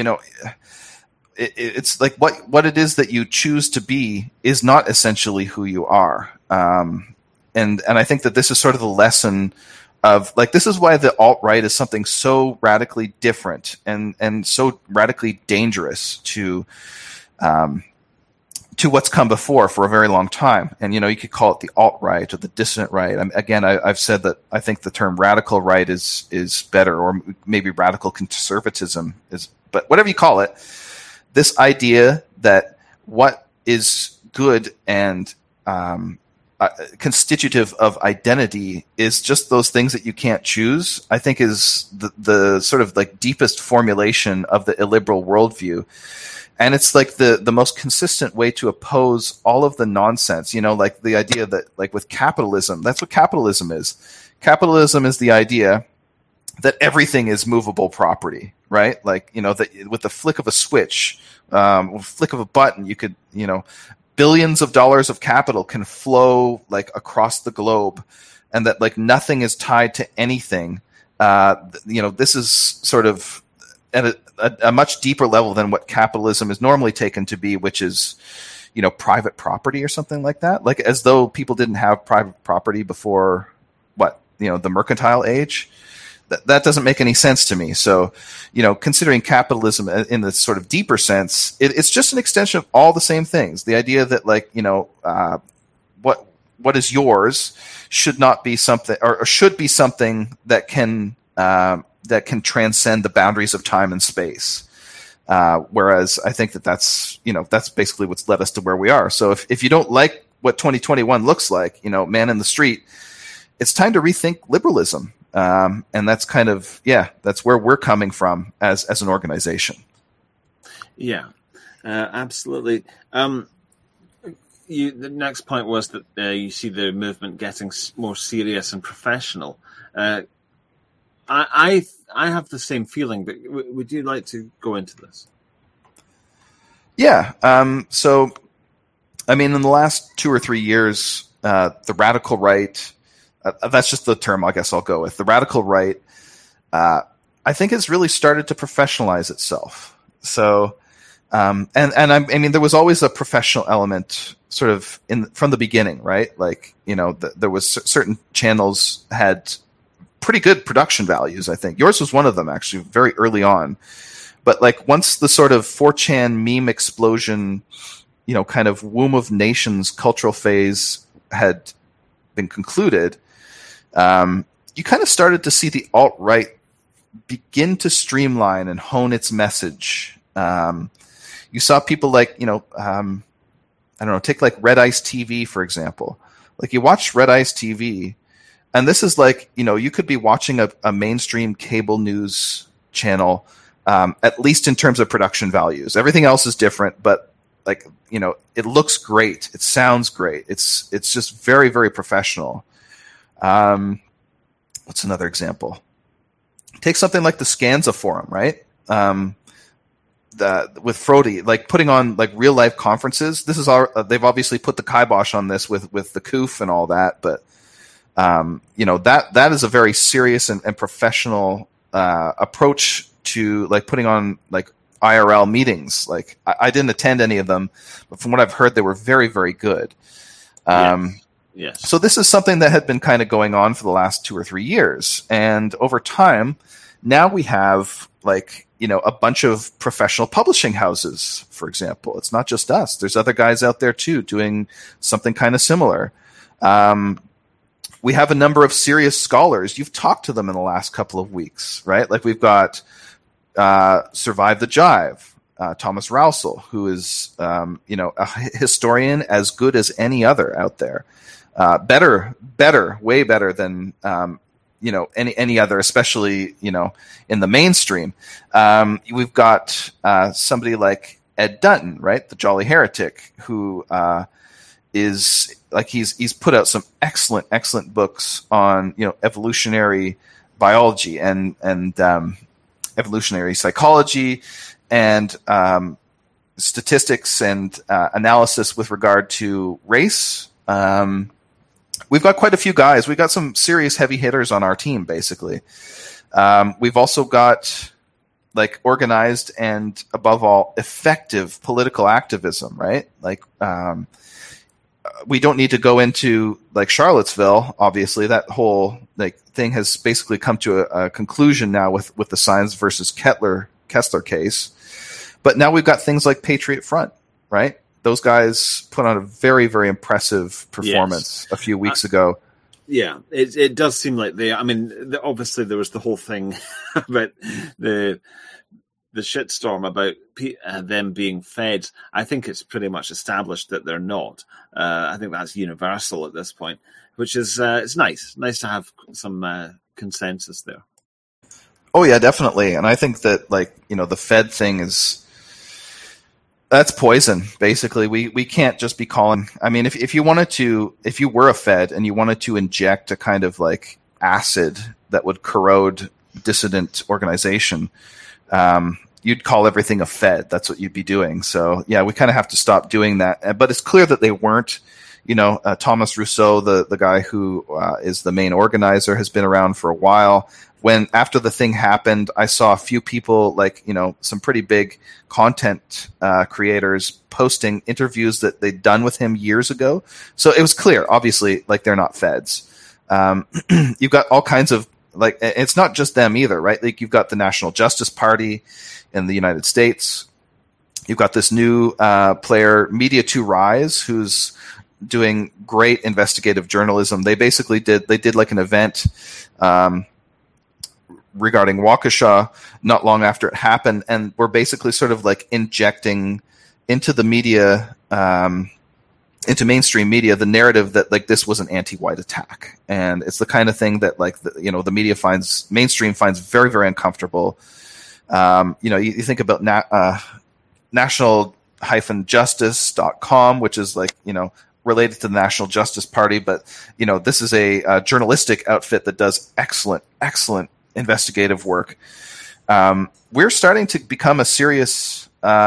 it's like what it is that you choose to be is not essentially who you are. And I think that this is sort of the lesson of, like, this is why the alt-right is something so radically different and so radically dangerous to what's come before for a very long time. And, you could call it the alt-right or the dissident right. I've said that I think the term radical right is better, or maybe radical conservatism is, but whatever you call it, this idea that what is good and constitutive of identity is just those things that you can't choose, I think is the sort of like deepest formulation of the illiberal worldview. And it's like the most consistent way to oppose all of the nonsense, like the idea that, like, with capitalism, that's what capitalism is. Capitalism is the idea that everything is movable property, right? Like, that with the flick of a switch, flick of a button, you could, billions of dollars of capital can flow like across the globe, and that like nothing is tied to anything. This is sort of at a much deeper level than what capitalism is normally taken to be, which is, private property or something like that. Like, as though people didn't have private property before the mercantile age. That doesn't make any sense to me. So, considering capitalism in the sort of deeper sense, it's just an extension of all the same things. The idea that, like, what is yours should not be something, or should be something that can transcend the boundaries of time and space. Whereas I think that's basically what's led us to where we are. So if you don't like what 2021 looks like, man in the street, it's time to rethink liberalism. And that's kind of, that's where we're coming from as an organization. Yeah, absolutely. The next point was that you see the movement getting more serious and professional. I have the same feeling, but would you like to go into this? Yeah. So, I mean, in the last 2 or 3 years, the radical right, that's just the term I guess I'll go with. The radical right, I think, has really started to professionalize itself. So, I mean, there was always a professional element sort of from the beginning, right? Like, there was certain channels had pretty good production values. I think yours was one of them, actually, very early on. But like, once the sort of 4chan meme explosion, kind of womb of nations cultural phase had been concluded, you kind of started to see the alt-right begin to streamline and hone its message. You saw people like, I don't know, take like Red Ice TV, for example. Like, you watch Red Ice TV, and this is like, you could be watching a mainstream cable news channel, at least in terms of production values. Everything else is different, but like, it looks great. It sounds great. It's just very, very professional. What's another example? Take something like the Scanza Forum, right? With Frody, like putting on like real life conferences. This is they've obviously put the kibosh on this with the COOF and all that, but that is a very serious and professional approach to like putting on like IRL meetings. Like, I didn't attend any of them, but from what I've heard, they were very, very good. Yes. So this is something that had been kind of going on for the last 2 or 3 years. And over time, now we have like, a bunch of professional publishing houses, for example. It's not just us. There's other guys out there too doing something kind of similar. We have a number of serious scholars. You've talked to them in the last couple of weeks, right? Like, we've got Survive the Jive, Thomas Rousel, who is, a historian as good as any other out there. Better, way better than, any other, especially, in the mainstream. We've got somebody like Ed Dutton, right? The Jolly Heretic, who is like, he's put out some excellent books on, evolutionary biology and evolutionary psychology and statistics and analysis with regard to race. We've got quite a few guys. We've got some serious heavy hitters on our team, basically. We've also got like organized and above all effective political activism, right? Like, we don't need to go into like Charlottesville. Obviously, that whole like thing has basically come to a conclusion now with the Sines versus Kessler case. But now we've got things like Patriot Front, right? Those guys put on a very, very impressive performance a few weeks ago. Yeah, it does seem like obviously there was the whole thing about the shitstorm about them being fed. I think it's pretty much established that they're not. I think that's universal at this point, which is it's nice to have some consensus there. Oh yeah, definitely. And I think that the Fed thing that's poison. Basically, we can't just be calling. I mean, if you were a Fed and you wanted to inject a kind of like acid that would corrode dissident organization, you'd call everything a Fed. That's what you'd be doing. So yeah, we kind of have to stop doing that. But it's clear that they weren't. Thomas Rousseau, the guy who is the main organizer, has been around for a while. After the thing happened, I saw a few people, some pretty big content creators posting interviews that they'd done with him years ago. So it was clear, obviously, they're not Feds. You've got all kinds of, it's not just them either, right? Like, you've got the National Justice Party in the United States. You've got this new player, Media 2 Rise, who's doing great investigative journalism. They basically did an event regarding Waukesha not long after it happened, and we're basically sort of injecting into the media, into mainstream media, the narrative that this was an anti-white attack, and it's the kind of thing that the media mainstream finds very, very uncomfortable. You think about national-justice.com, which is related to the National Justice Party, but this is a journalistic outfit that does excellent investigative work. We're starting to become a serious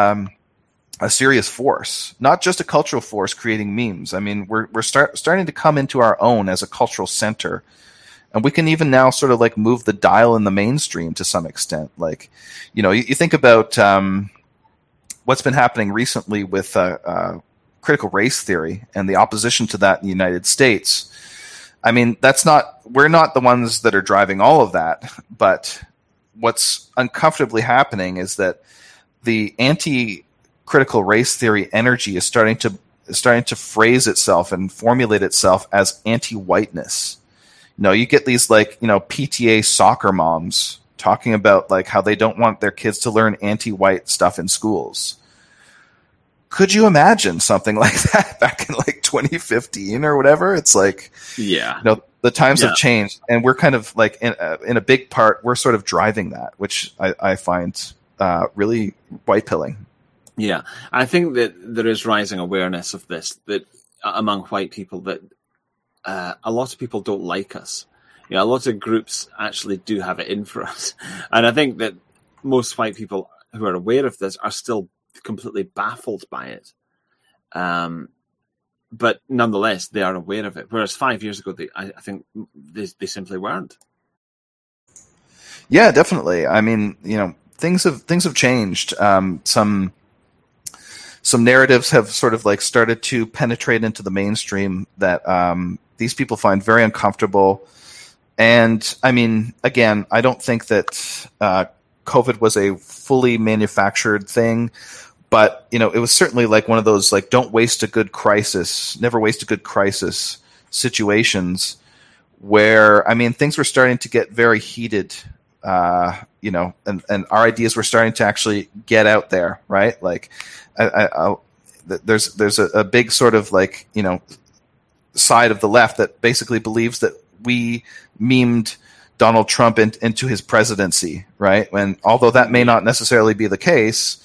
force, not just a cultural force creating memes. I mean, we're starting to come into our own as a cultural center, and we can even now sort of move the dial in the mainstream to some extent. You think about what's been happening recently with critical race theory and the opposition to that in the United States. I mean, we're not the ones that are driving all of that, but what's uncomfortably happening is that the anti-critical race theory energy is starting to phrase itself and formulate itself as anti-whiteness. You get these PTA soccer moms talking about how they don't want their kids to learn anti-white stuff in schools. Could you imagine something like that back in 2015 or whatever? It's the times have changed, and we're kind of in a big part, we're sort of driving that, which I find really white pilling. Yeah, I think that there is rising awareness of this, that among white people, that a lot of people don't like us. A lot of groups actually do have it in for us, and I think that most white people who are aware of this are still completely baffled by it. But nonetheless, they are aware of it. Whereas 5 years ago, I think they simply weren't. Yeah, definitely. I mean, things have changed. Some narratives have sort of started to penetrate into the mainstream that these people find very uncomfortable. And I mean, again, I don't think that COVID was a fully manufactured thing. But, it was certainly one of those, don't waste a good crisis, never waste a good crisis situations where, I mean, things were starting to get very heated, and our ideas were starting to actually get out there, right? There's a big sort of side of the left that basically believes that we memed Donald Trump into his presidency, right? When, although that may not necessarily be the case,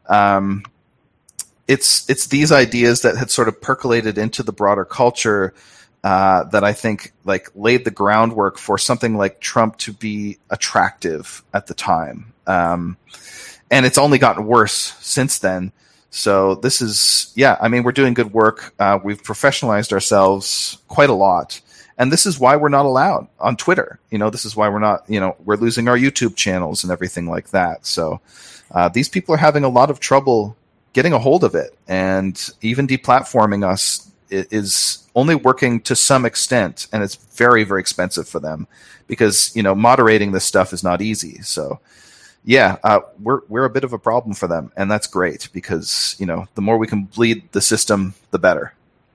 it's these ideas that had sort of percolated into the broader culture that I think laid the groundwork for something like Trump to be attractive at the time. and it's only gotten worse since then. So this is, we're doing good work. We've professionalized ourselves quite a lot. And this is why we're not allowed on Twitter. This is why we're not, we're losing our YouTube channels and everything like that. So these people are having a lot of trouble getting a hold of it. And even deplatforming us is only working to some extent. And it's very, very expensive for them because, moderating this stuff is not easy. So we're a bit of a problem for them, and that's great because the more we can bleed the system, the better.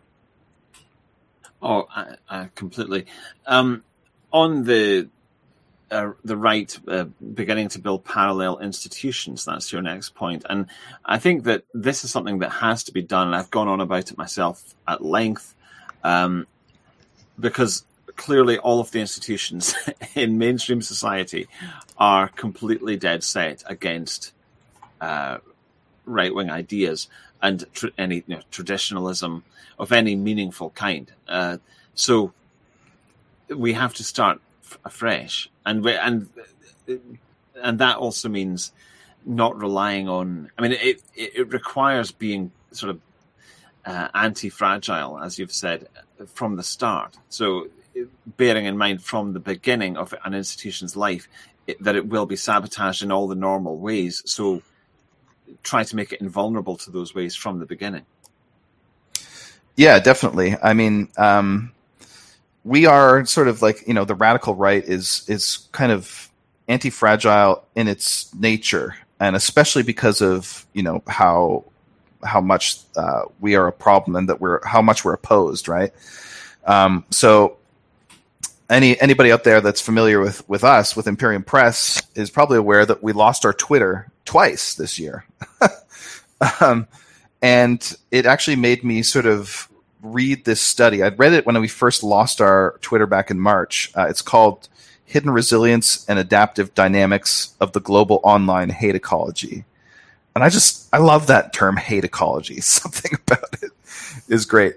Oh, I completely. On the right, beginning to build parallel institutions. That's your next point, and I think that this is something that has to be done. And I've gone on about it myself at length, because clearly all of the institutions in mainstream society are completely dead set against right-wing ideas and any traditionalism of any meaningful kind. So we have to start afresh, and that also means not relying on. I mean, it requires being sort of anti-fragile, as you've said, from the start. So bearing in mind from the beginning of an institution's life that it will be sabotaged in all the normal ways. So try to make it invulnerable to those ways from the beginning. Yeah, definitely. I mean, we are sort of like, the radical right is kind of anti-fragile in its nature, and especially because of, how much we are a problem and how much we're opposed, right? So anybody out there that's familiar with us, with Imperium Press, is probably aware that we lost our Twitter twice this year. And it actually made me sort of read this study. I'd read it when we first lost our Twitter back in March. It's called Hidden Resilience and Adaptive Dynamics of the Global Online Hate Ecology. And I love that term, hate ecology. Something about it is great.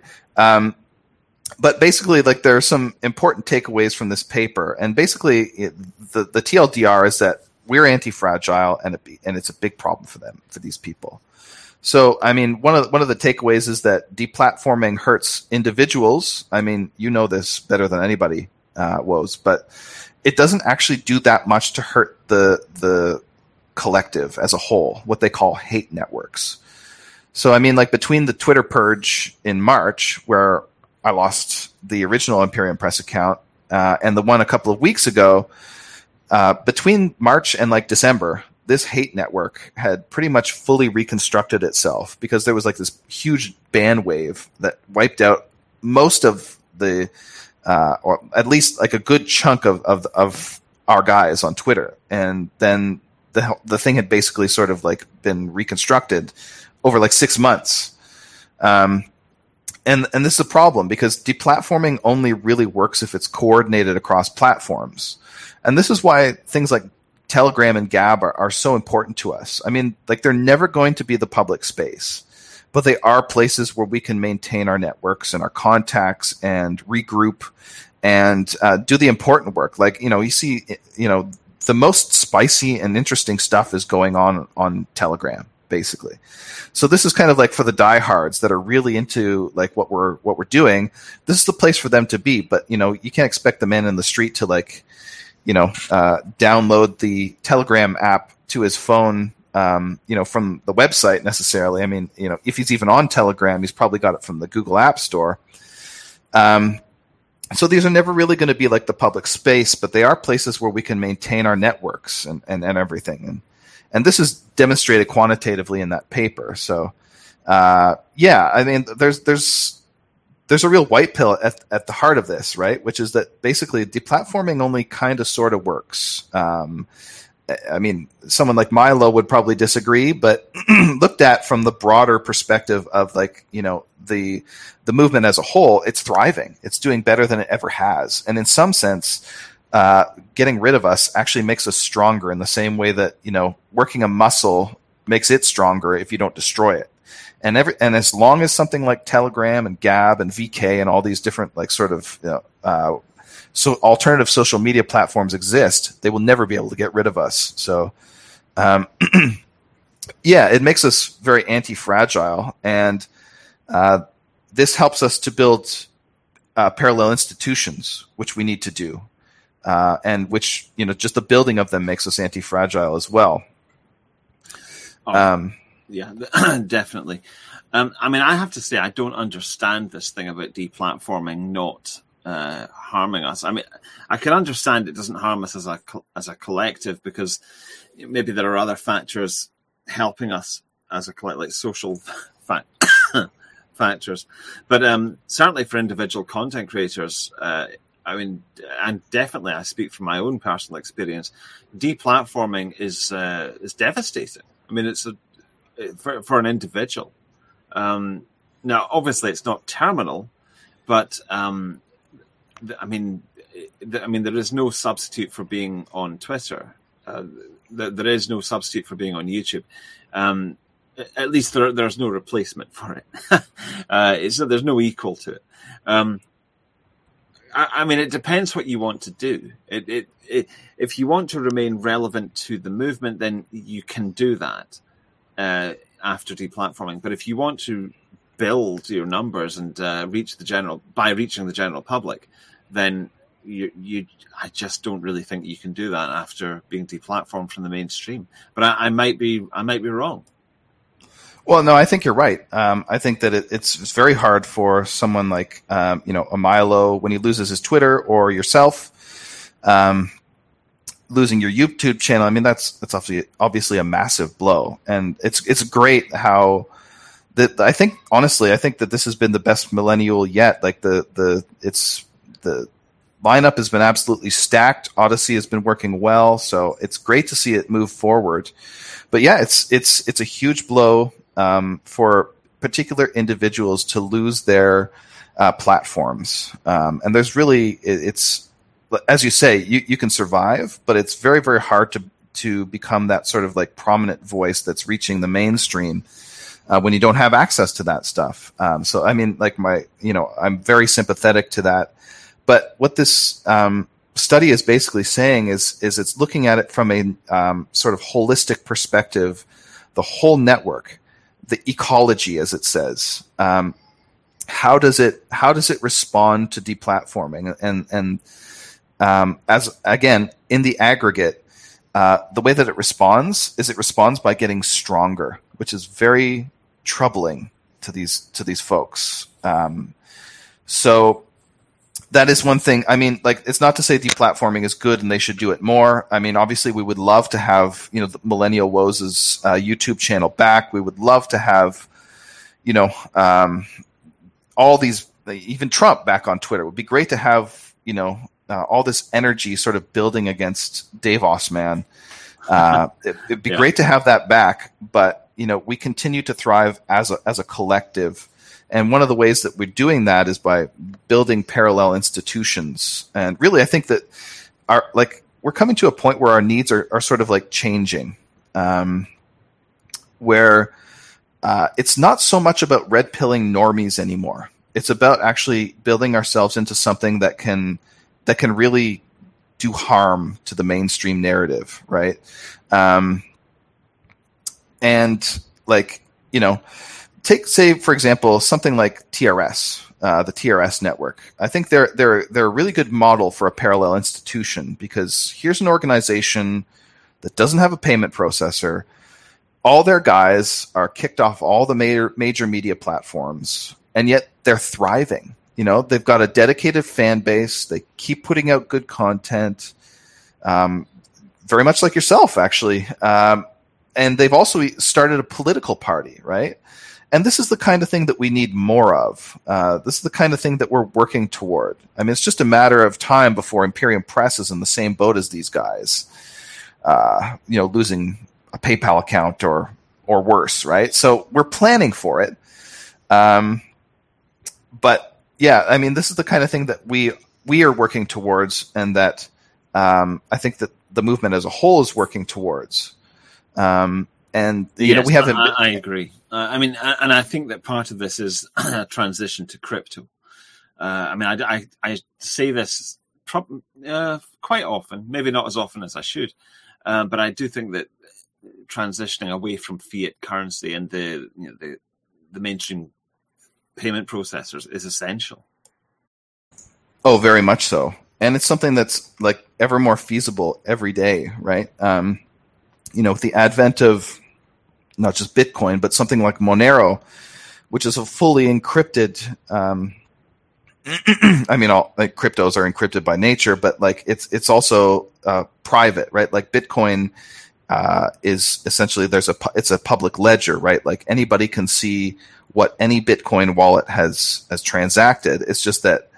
But basically, like, there are some important takeaways from this paper. And basically, the TLDR is that we're anti-fragile, and it's a big problem for these people. So, I mean, one of the takeaways is that deplatforming hurts individuals. I mean, you know this better than anybody, Woz, but it doesn't actually do that much to hurt the collective as a whole, what they call hate networks. So, I mean, like, between the Twitter purge in March, where I lost the original Imperium Press account, and the one a couple of weeks ago, between March and like December, this hate network had pretty much fully reconstructed itself because there was like this huge ban wave that wiped out most of the, or at least like a good chunk of our guys on Twitter. And then the thing had basically sort of like been reconstructed over like 6 months. And this is a problem because deplatforming only really works if it's coordinated across platforms. And this is why things like Telegram and Gab are so important to us. I mean, like, they're never going to be the public space, but they are places where we can maintain our networks and our contacts and regroup and do the important work. Like, you see, the most spicy and interesting stuff is going on Telegram, basically. So this is kind of like for the diehards that are really into like what we're doing. This is the place for them to be. But you can't expect the man in the street to like, download the Telegram app to his phone, from the website necessarily. I mean, if he's even on Telegram, he's probably got it from the Google App Store. So these are never really going to be like the public space, but they are places where we can maintain our networks and everything. And this is demonstrated quantitatively in that paper. So, I mean, there's a real white pill at the heart of this, right? Which is that basically deplatforming only kind of sort of works. I mean, someone like Milo would probably disagree, but looked at from the broader perspective of like, the movement as a whole, it's thriving. It's doing better than it ever has. And in some sense, getting rid of us actually makes us stronger in the same way that, working a muscle makes it stronger if you don't destroy it. And as long as something like Telegram and Gab and VK and all these different like sort of so alternative social media platforms exist, they will never be able to get rid of us. So Yeah, it makes us very anti-fragile, and this helps us to build parallel institutions, which we need to do, and which, just the building of them makes us anti-fragile as well. Yeah, definitely. I have to say, I don't understand this thing about deplatforming not harming us. I can understand it doesn't harm us as a collective, because maybe there are other factors helping us as a collective, like social factors. But certainly for individual content creators, and definitely I speak from my own personal experience, deplatforming is devastating. It's for an individual. Now, obviously, it's not terminal, but there is no substitute for being on Twitter. There is no substitute for being on YouTube. At least there's no replacement for it. There's no equal to it. It depends what you want to do. If you want to remain relevant to the movement, then you can do that after deplatforming. But if you want to build your numbers and reaching the general public, then I just don't really think you can do that after being deplatformed from the mainstream. But I might be wrong. Well, no, I think you're right. I think that it's very hard for someone like a Milo when he loses his Twitter, or yourself losing your YouTube channel. That's obviously a massive blow, and it's great how that. I think that this has been the best millennial yet. Like the lineup has been absolutely stacked. Odysee has been working well, so it's great to see it move forward. But yeah, it's a huge blow for particular individuals to lose their platforms. And there's really, it's, as you say, you can survive, but it's very, very hard to become that sort of like prominent voice that's reaching the mainstream when you don't have access to that stuff. So I'm very sympathetic to that. But what this study is basically saying is it's looking at it from a sort of holistic perspective, the whole network, the ecology, as it says. How does it respond to deplatforming? And as again, in the aggregate, the way that it responds by getting stronger, which is very troubling to these folks. So that is one thing. It's not to say deplatforming is good and they should do it more. Obviously, we would love to have, the Millennial Woes' YouTube channel back. We would love to have, all these, even Trump back on Twitter. It would be great to have, all this energy sort of building against Davos, man. It'd be great to have that back, but, we continue to thrive as a collective. And one of the ways that we're doing that is by building parallel institutions. And really, I think that we're coming to a point where our needs are sort of like changing, where it's not so much about red pilling normies anymore. It's about actually building ourselves into something that can really do harm to the mainstream narrative, right? Take, say, for example, something like TRS, the TRS network. I think they're a really good model for a parallel institution, because here's an organization that doesn't have a payment processor. All their guys are kicked off all the major media platforms, and yet they're thriving. They've got a dedicated fan base. They keep putting out good content, very much like yourself, actually. And they've also started a political party, right? And this is the kind of thing that we need more of. This is the kind of thing that we're working toward. It's just a matter of time before Imperium Press is in the same boat as these guys, losing a PayPal account or worse, right? So we're planning for it. But yeah, this is the kind of thing that we are working towards, and that I think that the movement as a whole is working towards. And yes, we haven't. I agree. And I think that part of this is a transition to crypto. I say this quite often, maybe not as often as I should, but I do think that transitioning away from fiat currency and the mainstream payment processors is essential. Oh, very much so. And it's something that's like ever more feasible every day, right? With the advent of not just Bitcoin, but something like Monero, which is a fully encrypted. All cryptos are encrypted by nature, but like it's also private, right? Like Bitcoin is essentially it's a public ledger, right? Like anybody can see what any Bitcoin wallet has transacted. It's just that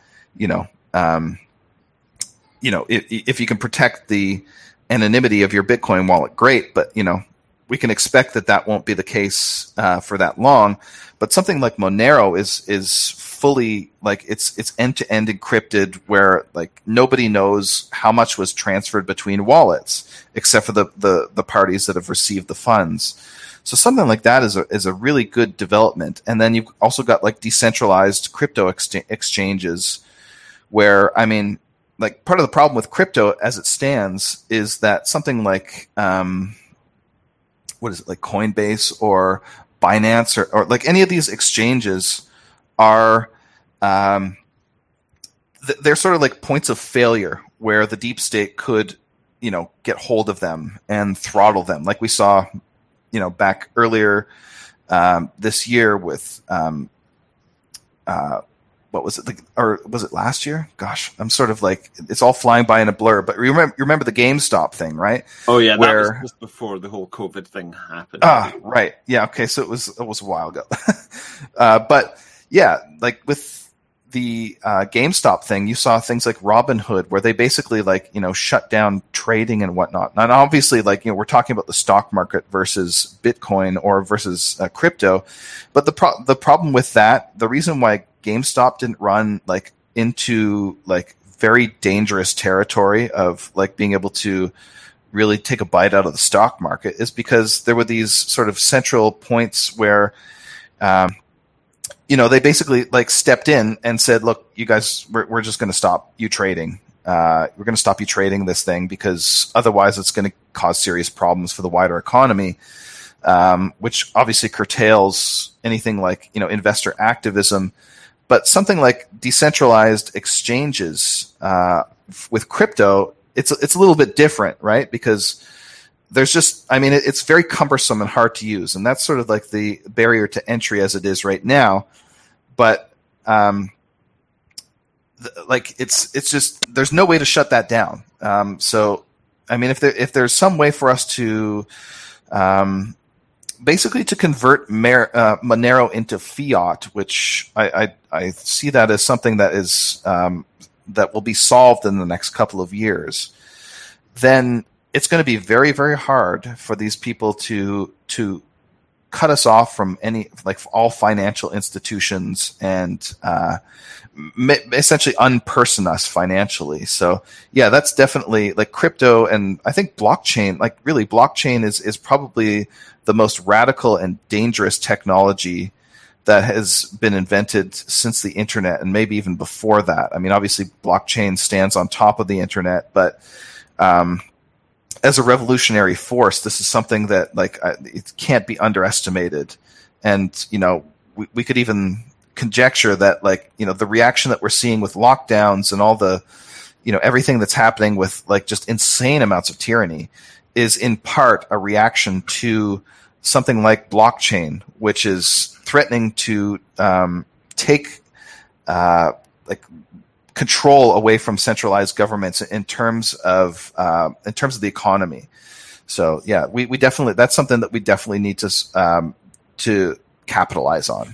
if you can protect the anonymity of your Bitcoin wallet, great. But we can expect that won't be the case for that long. But something like Monero is fully like it's end to end encrypted, where like nobody knows how much was transferred between wallets except for the parties that have received the funds. So something like that is a really good development. And then you've also got like decentralized crypto exchanges, where like part of the problem with crypto as it stands is that something like like Coinbase or Binance or like any of these exchanges are they're sort of like points of failure where the deep state could get hold of them and throttle them, like we saw back earlier this year with what was it, or was it last year? Gosh, I'm sort of like, it's all flying by in a blur. But you remember the GameStop thing, right? Oh yeah, that was just before the whole COVID thing happened. Right. Yeah. Okay. So it was a while ago. But yeah, like with the GameStop thing, you saw things like Robinhood, where they basically shut down trading and whatnot. And obviously, we're talking about the stock market versus Bitcoin or versus crypto. But the problem with that, the reason why GameStop didn't run into very dangerous territory of being able to really take a bite out of the stock market is because there were these sort of central points where they basically stepped in and said, look, you guys, we're just going to stop you trading. We're going to stop you trading this thing because otherwise it's going to cause serious problems for the wider economy, which obviously curtails anything like investor activism. But something like decentralized exchanges with crypto, it's a little bit different, right? Because there's just, it's very cumbersome and hard to use, and that's sort of like the barrier to entry as it is right now. But it's just, there's no way to shut that down. So if there's some way for us to basically to convert Monero into fiat, which I see that as something that is that will be solved in the next couple of years, then it's going to be very, very hard for these people to cut us off from all financial institutions and essentially unperson us financially. So yeah, that's definitely crypto, and I think blockchain, blockchain is probably the most radical and dangerous technology that has been invented since the internet, and maybe even before that. Obviously blockchain stands on top of the internet, but as a revolutionary force, this is something that it can't be underestimated. And we could even conjecture that the reaction that we're seeing with lockdowns and all the everything that's happening with just insane amounts of tyranny is in part a reaction to something like blockchain, which is threatening to take control away from centralized governments in terms of the economy. So yeah, we definitely, that's something that we definitely need to capitalize on.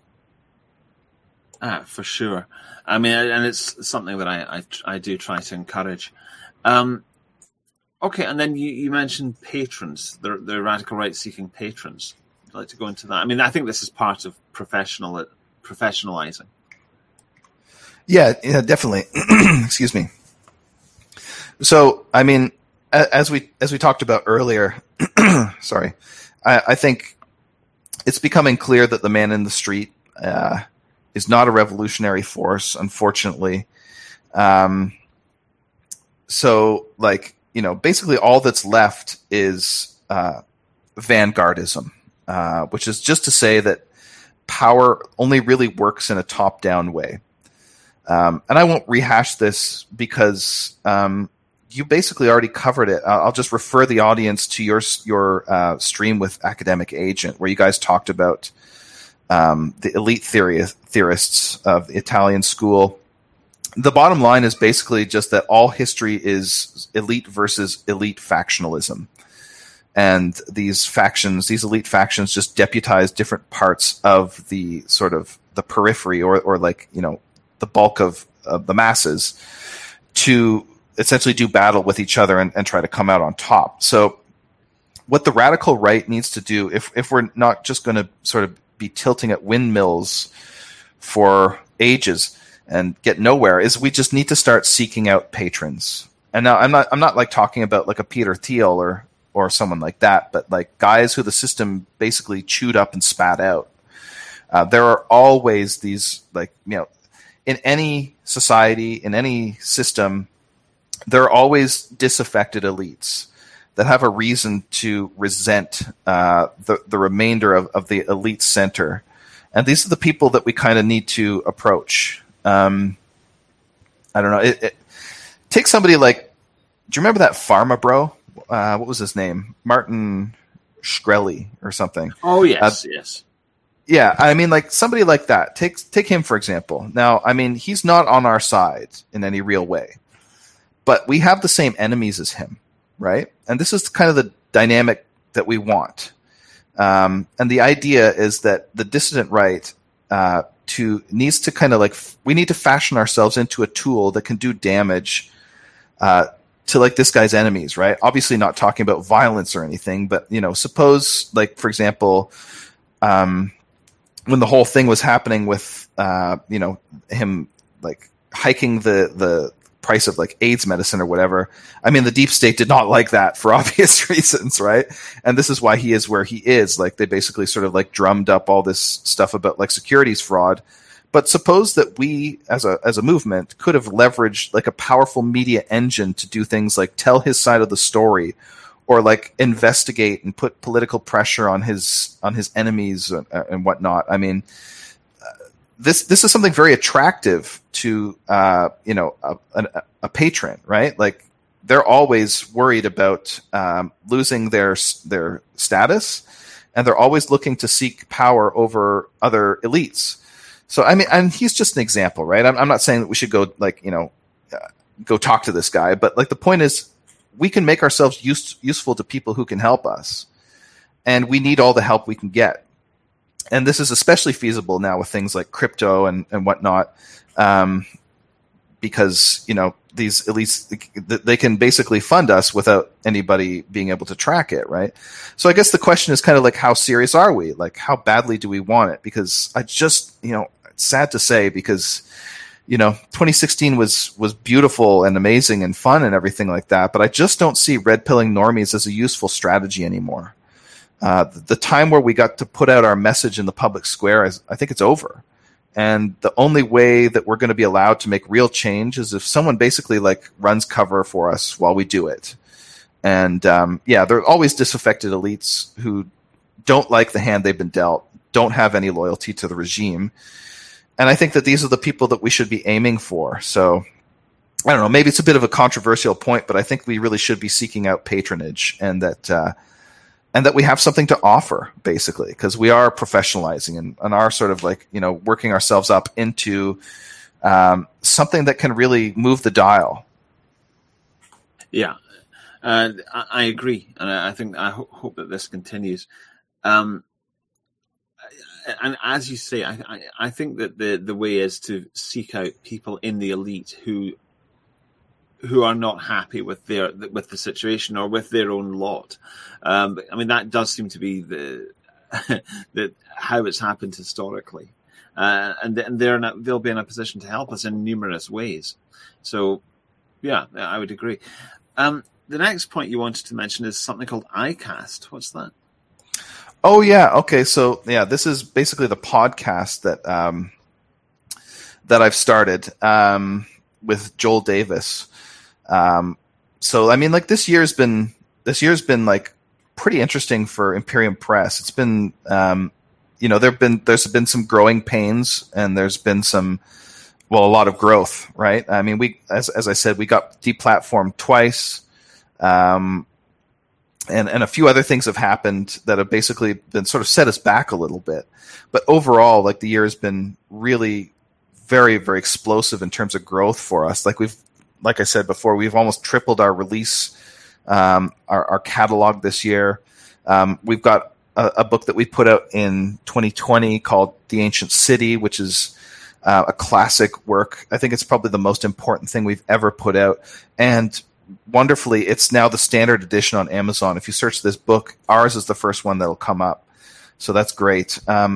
For sure. And it's something that I do try to encourage. Okay, and then you mentioned patrons, the radical right-seeking patrons. Would you like to go into that? I think this is part of professionalizing. Yeah, definitely. Excuse me. So, as we talked about earlier, sorry, I think it's becoming clear that the man in the street is not a revolutionary force, unfortunately. So, basically all that's left is vanguardism, which is just to say that power only really works in a top-down way. And I won't rehash this because you basically already covered it. I'll just refer the audience to your stream with Academic Agent, where you guys talked about the elite theorists of the Italian school. The bottom line is basically just that all history is elite versus elite factionalism. And these elite factions just deputize different parts of the sort of the periphery or like, the bulk of the masses to essentially do battle with each other and try to come out on top. So what the radical right needs to do, if we're not just going to sort of be tilting at windmills for ages and get nowhere, is we just need to start seeking out patrons. And now I'm not like talking about like a Peter Thiel or someone like that, but like guys who the system basically chewed up and spat out. There are always these, like, in any society, in any system, there are always disaffected elites that have a reason to resent the remainder of the elite center. And these are the people that we kind of need to approach. I don't know. Take somebody like, do you remember that Pharma bro? What was his name? Martin Shkreli or something. Oh, yes, yes. Yeah, I mean, like somebody like that. Take him, for example. Now, I mean, he's not on our side in any real way, but we have the same enemies as him, right? And this is kind of the dynamic that we want. And the idea is that the dissident right needs to kind of like, we need to fashion ourselves into a tool that can do damage to like this guy's enemies, right? Obviously not talking about violence or anything, but suppose like, for example, when the whole thing was happening with him like hiking the price of like AIDS medicine or whatever. I mean, the deep state did not like that for obvious reasons, right? And this is why he is where he is. Like they basically sort of like drummed up all this stuff about like securities fraud. But suppose that we as a movement could have leveraged like a powerful media engine to do things like tell his side of the story, or like investigate and put political pressure on his enemies and whatnot. I mean, this is something very attractive to a patron, right? Like they're always worried about losing their status, and they're always looking to seek power over other elites. So I mean, and he's just an example, right? I'm not saying that we should go like go talk to this guy, but like the point is, we can make ourselves useful to people who can help us, and we need all the help we can get. And this is especially feasible now with things like crypto and whatnot, because these elites, they can basically fund us without anybody being able to track it, right? So I guess the question is kind of like, how serious are we? Like, how badly do we want it? Because I just, it's sad to say, because 2016 was beautiful and amazing and fun and everything like that, but I just don't see red pilling normies as a useful strategy anymore. The time where we got to put out our message in the public square, I think it's over. And the only way that we're going to be allowed to make real change is if someone basically like runs cover for us while we do it. And there are always disaffected elites who don't like the hand they've been dealt, don't have any loyalty to the regime. And I think that these are the people that we should be aiming for. So I don't know, maybe it's a bit of a controversial point, but I think we really should be seeking out patronage, and that we have something to offer, basically, because we are professionalizing and are sort of like, working ourselves up into something that can really move the dial. Yeah, I agree. And I hope that this continues. And as you say, I think that the way is to seek out people in the elite who are not happy with the situation or with their own lot. I mean, that does seem to be the how it's happened historically, and they'll be in a position to help us in numerous ways. So, yeah, I would agree. The next point you wanted to mention is something called iCast. What's that? Oh yeah, okay. So yeah, this is basically the podcast that I've started with Joel Davis. So I mean, like this year's been like pretty interesting for Imperium Press. It's been, there's been some growing pains, and there's been a lot of growth, right? I mean, as I said, we got deplatformed twice, and a few other things have happened that have basically been sort of set us back a little bit. But overall, like, the year has been really very, very explosive in terms of growth for us. Like I said before, we've almost tripled our release, our catalog this year. We've got a book that we put out in 2020 called The Ancient City, which is a classic work. I think it's probably the most important thing we've ever put out. And wonderfully, it's now the standard edition on Amazon. If you search this book, ours is the first one that'll come up. So that's great. A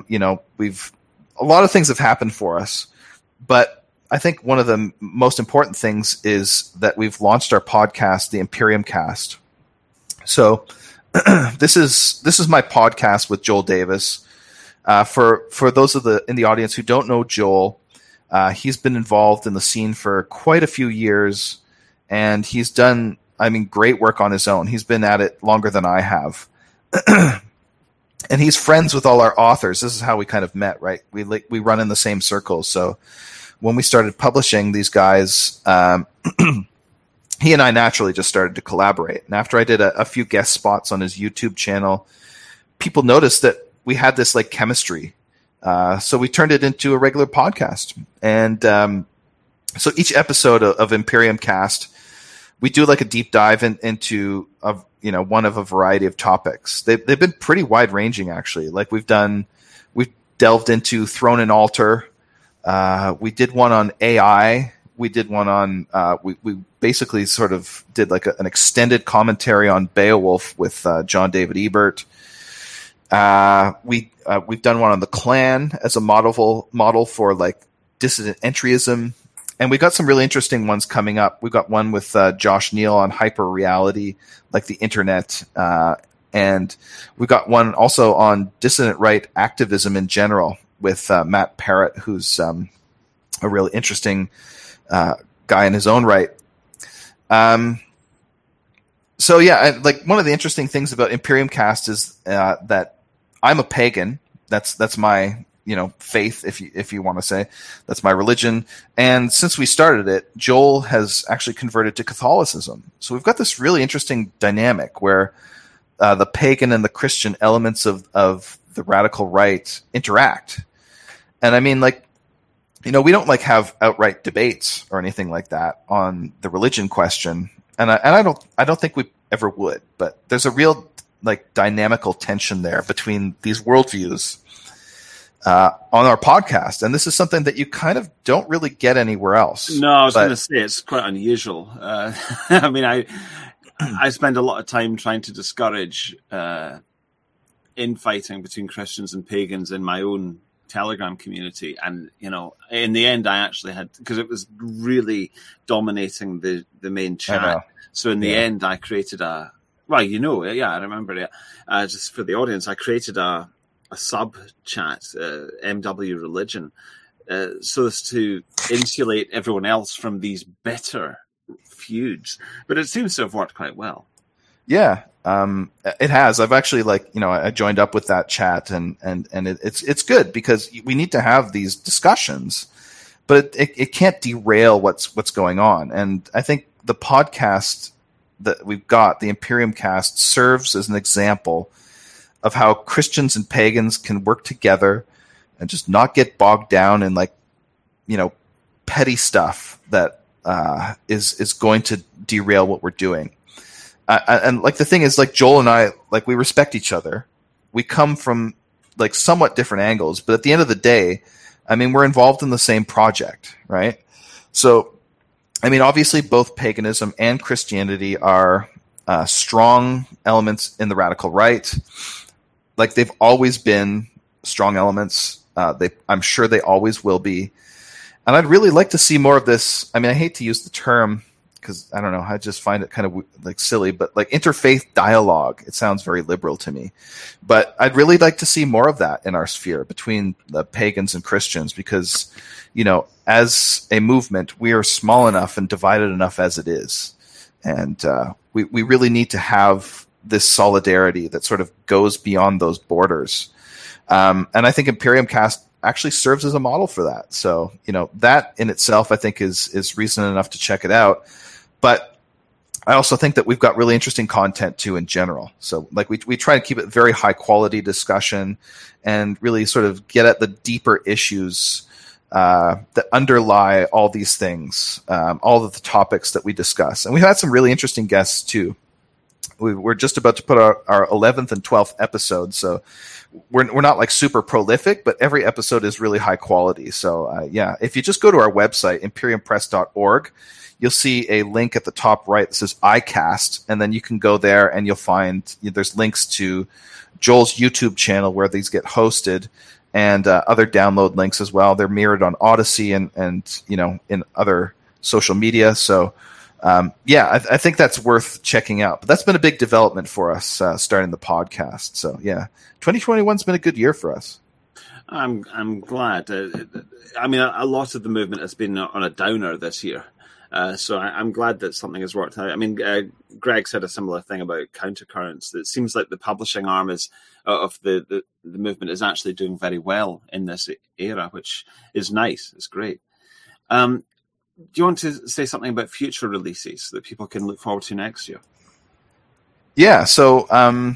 lot of things have happened for us, but I think one of the most important things is that we've launched our podcast, the Imperium Cast. So this is my podcast with Joel Davis. For those in the audience who don't know Joel, he's been involved in the scene for quite a few years, and he's done, great work on his own. He's been at it longer than I have. And he's friends with all our authors. This is how we kind of met, right? We run in the same circles. So when we started publishing, these guys, he and I naturally just started to collaborate. And after I did a few guest spots on his YouTube channel, people noticed that we had this like chemistry. So we turned it into a regular podcast. And so each episode of Imperium Cast, we do like a deep dive into one of a variety of topics. They've been pretty wide ranging, actually. Like we've delved into Throne and Altar. We did one on AI. We did one on, we basically sort of did like an extended commentary on Beowulf with John David Ebert. We've done one on the Klan as a model for like dissident entryism. And we got some really interesting ones coming up. We've got one with Josh Neal on hyper reality, like the internet. And we've got one also on dissident right activism in general with Matt Parrott, who's a really interesting guy in his own right. So yeah, like one of the interesting things about Imperium Cast is that I'm a pagan. That's my faith, if you want to say. That's my religion. And since we started it, Joel has actually converted to Catholicism. So we've got this really interesting dynamic where the pagan and the Christian elements of the radical right interact. And I mean, like, we don't like have outright debates or anything like that on the religion question. And I don't think we ever would, but there's a real like dynamical tension there between these worldviews on our podcast. And this is something that you kind of don't really get anywhere else. No, I was going to say it's quite unusual. I spend a lot of time trying to discourage infighting between Christians and pagans in my own Telegram community. And, in the end, I actually had, because it was really dominating the main chat. So in the end, I created I remember it. Just for the audience, I created a sub chat, MW Religion, so as to insulate everyone else from these bitter feuds. But it seems to have worked quite well. Yeah, it has. I've actually I joined up with that chat, and it's good because we need to have these discussions, but it can't derail what's going on. And I think the podcast that we've got, the Imperium Cast, serves as an example of how Christians and pagans can work together and just not get bogged down in petty stuff that is going to derail what we're doing. And the thing is, Joel and I, we respect each other. We come from somewhat different angles, but at the end of the day, we're involved in the same project, right? So, obviously both paganism and Christianity are strong elements in the radical right. They've always been strong elements. I'm sure they always will be. And I'd really like to see more of this. I hate to use the term because I don't know, I just find it kind of silly, but interfaith dialogue, it sounds very liberal to me. But I'd really like to see more of that in our sphere between the pagans and Christians because, as a movement, we are small enough and divided enough as it is. And we really need to have this solidarity that sort of goes beyond those borders. And I think Imperium Cast actually serves as a model for that. So, that in itself, I think is reason enough to check it out. But I also think that we've got really interesting content too in general. So like we try to keep it very high quality discussion and really sort of get at the deeper issues that underlie all these things, all of the topics that we discuss. And we've had some really interesting guests too. We're just about to put our 11th and 12th episode. So we're not like super prolific, but every episode is really high quality. So if you just go to our website, imperiumpress.org, you'll see a link at the top right that says iCast, and then you can go there and you'll find there's links to Joel's YouTube channel where these get hosted, and other download links as well. They're mirrored on Odyssey and in other social media. So I think that's worth checking out. But that's been a big development for us starting the podcast. So 2021's been a good year for us. I'm glad. A lot of the movement has been on a downer this year. So I'm glad that something has worked out. I mean, Greg said a similar thing about countercurrents. It seems like the publishing arm of the movement is actually doing very well in this era, which is nice. It's great. Do you want to say something about future releases that people can look forward to next year? Yeah. So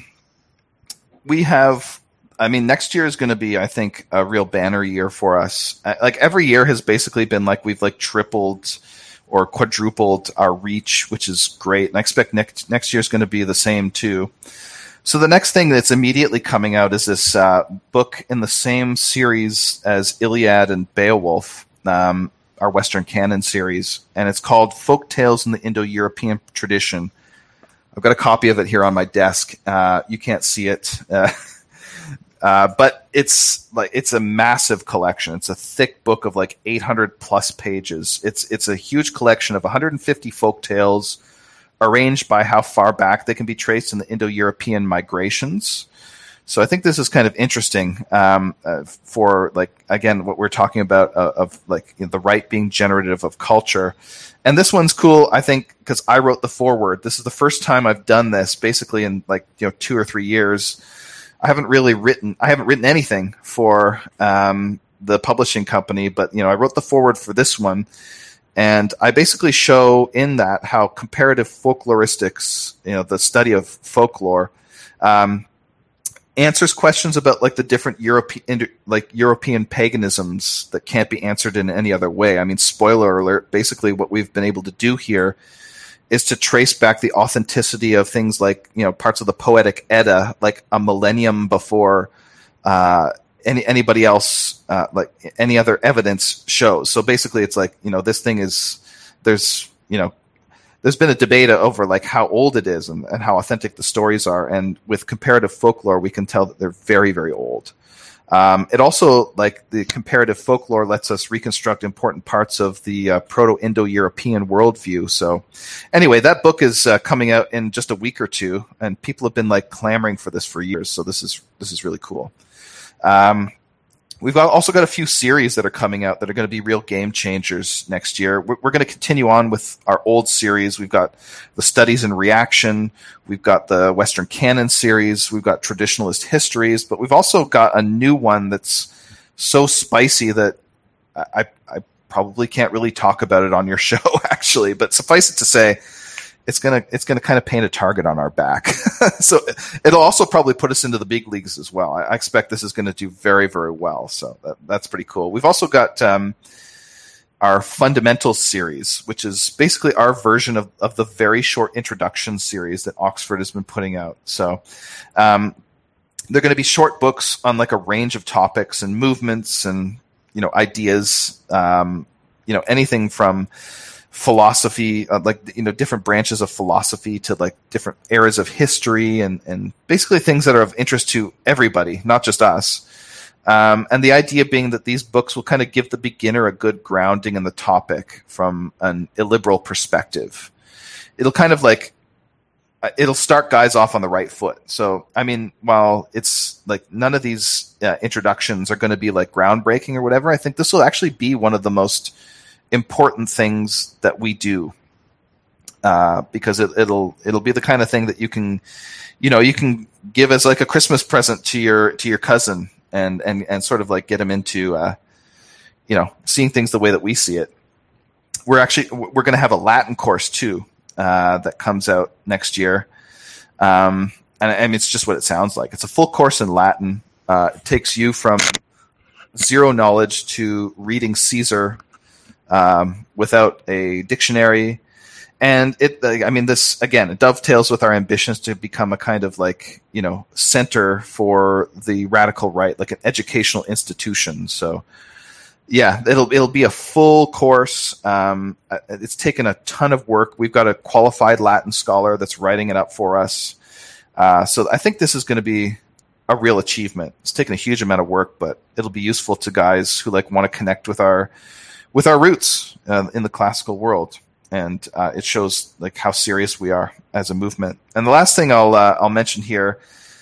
we have. Next year is going to be, I think, a real banner year for us. Like every year has basically been like we've like tripled or quadrupled our reach, which is great. And I expect next year is going to be the same too. So the next thing that's immediately coming out is this book in the same series as Iliad and Beowulf, our Western canon series, and it's called Folk Tales in the Indo-European Tradition. I've got a copy of it here on my desk. You can't see it. But it's a massive collection. It's a thick book of like 800 plus pages. It's a huge collection of 150 folk tales arranged by how far back they can be traced in the Indo-European migrations. So I think this is kind of interesting for like, again, what we're talking about of like the right being generative of culture. And this one's cool, I think, because I wrote the foreword. This is the first time I've done this basically in 2 or 3 years. I haven't written anything for the publishing company, but I wrote the foreword for this one, and I basically show in that how comparative folkloristics, the study of folklore, answers questions about like the different European paganisms that can't be answered in any other way. I mean, spoiler alert, basically what we've been able to do here is to trace back the authenticity of things like, parts of the Poetic Edda, like a millennium before anybody else, like any other evidence shows. So basically it's like, this thing is, there's been a debate over like how old it is and how authentic the stories are. And with comparative folklore, we can tell that they're very, very old. It also, like the comparative folklore, lets us reconstruct important parts of the Proto-Indo-European worldview. So anyway, that book is coming out in just a week or two, and people have been like clamoring for this for years. So this is really cool. We've also got a few series that are coming out that are going to be real game changers next year. We're going to continue on with our old series. We've got the Studies in Reaction. We've got the Western Canon series. We've got Traditionalist Histories. But we've also got a new one that's so spicy that I probably can't really talk about it on your show, actually. But suffice it to say, it's gonna kind of paint a target on our back. So it'll also probably put us into the big leagues as well. I expect this is going to do very, very well. So that's pretty cool. We've also got our Fundamentals series, which is basically our version of the very short introduction series that Oxford has been putting out. So they're going to be short books on like a range of topics and movements and ideas. Anything from philosophy, different branches of philosophy to like different eras of history and basically things that are of interest to everybody, not just us. And the idea being that these books will kind of give the beginner a good grounding in the topic from an illiberal perspective. It'll kind of like, it'll start guys off on the right foot. So, I mean, while it's like none of these introductions are going to be like groundbreaking or whatever, I think this will actually be one of the most important things that we do. because it'll be the kind of thing that you can give as like a Christmas present to your cousin and sort of like get him into seeing things the way that we see it. We're going to have a Latin course too that comes out next year, and I mean it's just what it sounds like. It's a full course in Latin. It takes you from zero knowledge to reading Caesar without a dictionary. And this again, it dovetails with our ambitions to become a kind of like, center for the radical right, like an educational institution. So yeah, it'll be a full course. It's taken a ton of work. We've got a qualified Latin scholar that's writing it up for us. So I think this is going to be a real achievement. It's taken a huge amount of work, but it'll be useful to guys who like want to connect with our roots in the classical world. And it shows like how serious we are as a movement. And the last thing I'll mention here,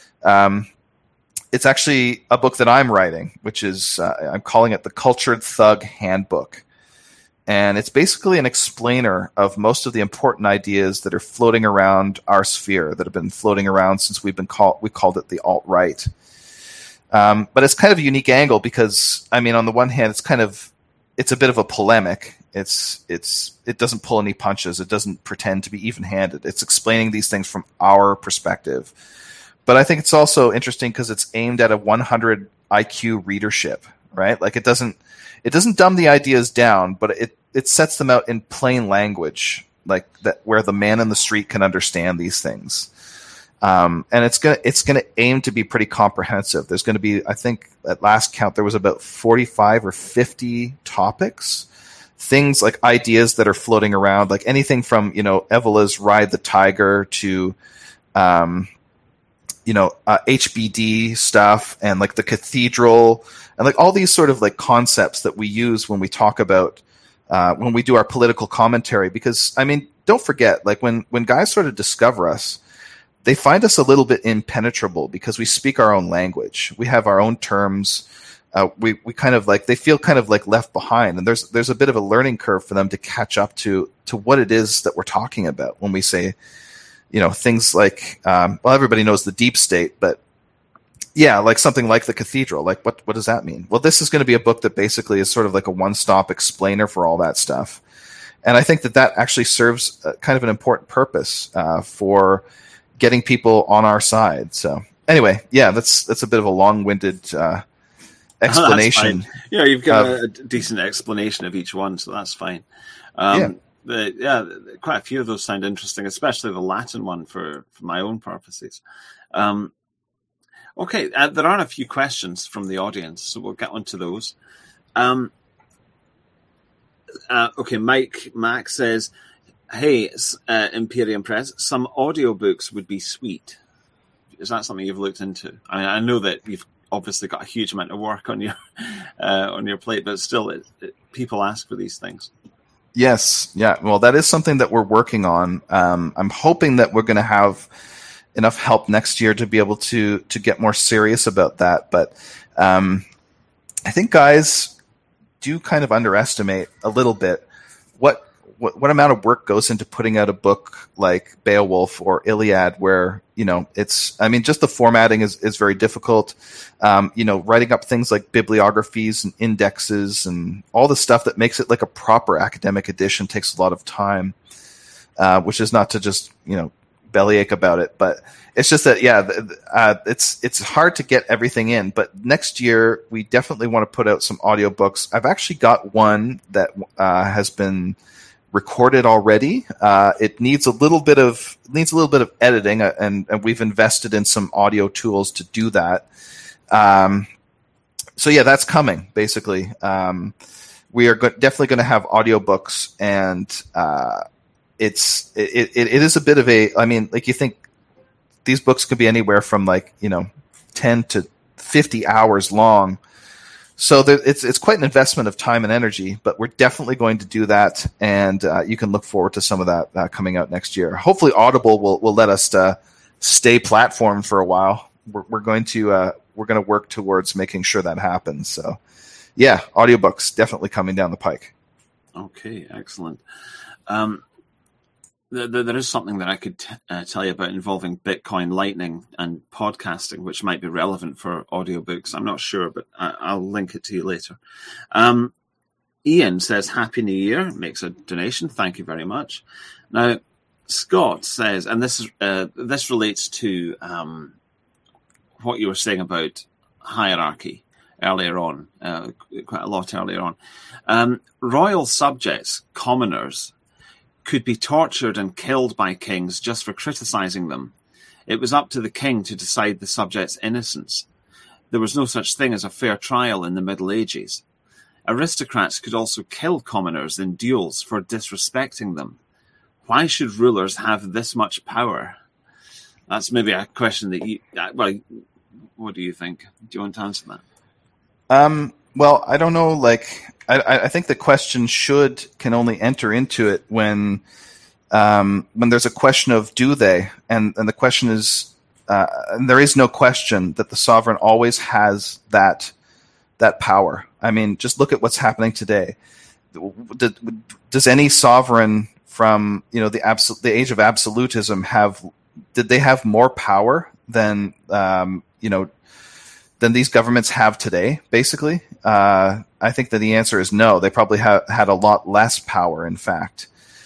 it's actually a book that I'm writing, which is I'm calling it the Cultured Thug Handbook, and it's basically an explainer of most of the important ideas that are floating around our sphere, that have been floating around since we called it the alt-right. But it's kind of a unique angle because I mean, on the one hand, it's a bit of a polemic. It doesn't pull any punches. It doesn't pretend to be even-handed. It's explaining these things from our perspective. But I think it's also interesting because it's aimed at a 100 IQ readership, right? Like it doesn't dumb the ideas down, but it sets them out in plain language, like that, where the man in the street can understand these things. And it's gonna aim to be pretty comprehensive. There's going to be, I think, at last count, there was about 45 or 50 topics. Things like ideas that are floating around, like anything from, Evola's Ride the Tiger to, HBD stuff and like the cathedral and like all these sort of like concepts that we use when we talk about, when we do our political commentary. Because, I mean, don't forget, like when guys sort of discover us, they find us a little bit impenetrable because we speak our own language. We have our own terms. We kind of like, they feel kind of like left behind, and there's a bit of a learning curve for them to catch up to what it is that we're talking about when we say, things like, everybody knows the deep state, but yeah, like something like the cathedral. Like what does that mean? Well, this is going to be a book that basically is sort of like a one-stop explainer for all that stuff. And I think that actually serves kind of an important purpose for getting people on our side. So anyway, yeah, that's a bit of a long-winded explanation. Yeah, you've got a decent explanation of each one, so that's fine. Quite a few of those sound interesting, especially the Latin one for my own purposes. Okay, there are a few questions from the audience, so we'll get onto those. Okay, Mike Mack says, "Hey, Imperium Press, some audiobooks would be sweet." Is that something you've looked into? I mean, I know that you've obviously got a huge amount of work on your plate, but still, people ask for these things. Yes, yeah. Well, that is something that we're working on. I'm hoping that we're going to have enough help next year to be able to get more serious about that. But I think guys do kind of underestimate a little bit what amount of work goes into putting out a book like Beowulf or Iliad, where, just the formatting is very difficult. Writing up things like bibliographies and indexes and all the stuff that makes it like a proper academic edition takes a lot of time, which is not to just, bellyache about it, but it's just that, it's hard to get everything in. But next year, we definitely want to put out some audiobooks. I've actually got one that has been recorded already. It needs a little bit of editing, and we've invested in some audio tools to do that. So yeah, that's coming. Basically, we are definitely going to have audiobooks, and it is a bit of a. I mean, like, you think these books could be anywhere from 10 to 50 hours long. So it's quite an investment of time and energy, but we're definitely going to do that, and you can look forward to some of that coming out next year. Hopefully, Audible will let us stay platformed for a while. We're going to work towards making sure that happens. So, yeah, audiobooks definitely coming down the pike. Okay, excellent. there is something that I could tell you about involving Bitcoin Lightning and podcasting, which might be relevant for audiobooks. I'm not sure, but I'll link it to you later. Ian says, Happy New Year, makes a donation. Thank you very much. Now, Scott says, and this relates to what you were saying about hierarchy earlier on, quite a lot earlier on. Royal subjects, commoners, could be tortured and killed by kings just for criticizing them. It was up to the king to decide the subject's innocence. There was no such thing as a fair trial in the Middle Ages. Aristocrats could also kill commoners in duels for disrespecting them. Why should rulers have this much power? That's maybe a question that what do you think? Do you want to answer that? Well, I don't know. I think the question can only enter into it when there's a question of do they, and the question is, and there is no question that the sovereign always has that power. I mean, just look at what's happening today. Does any sovereign from the age of absolutism did they have more power than than these governments have today, basically? I think that the answer is no. They probably had a lot less power, in fact.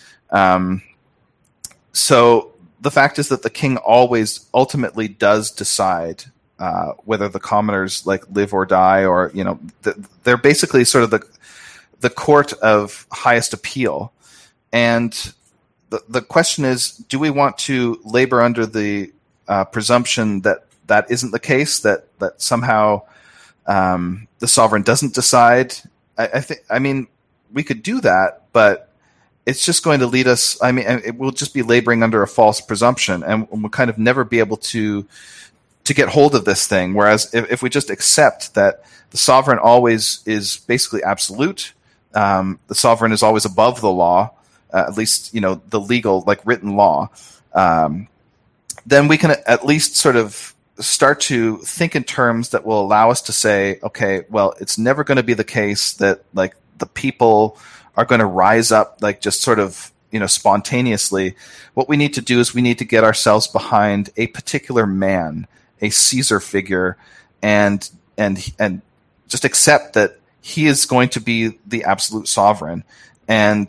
So the fact is that the king always ultimately does decide whether the commoners live or die, or they're basically sort of the court of highest appeal. And the question is, do we want to labor under the presumption that isn't the case, that somehow the sovereign doesn't decide? I mean, we could do that, but it's just going to lead us. I mean, it will just be laboring under a false presumption, and we'll kind of never be able to get hold of this thing. Whereas if we just accept that the sovereign always is basically absolute, the sovereign is always above the law, at least the legal, written law, then we can at least sort of start to think in terms that will allow us to say, okay, well, it's never going to be the case that the people are going to rise up just sort of spontaneously. What we need to do is we need to get ourselves behind a particular man, a Caesar figure, and just accept that he is going to be the absolute sovereign. And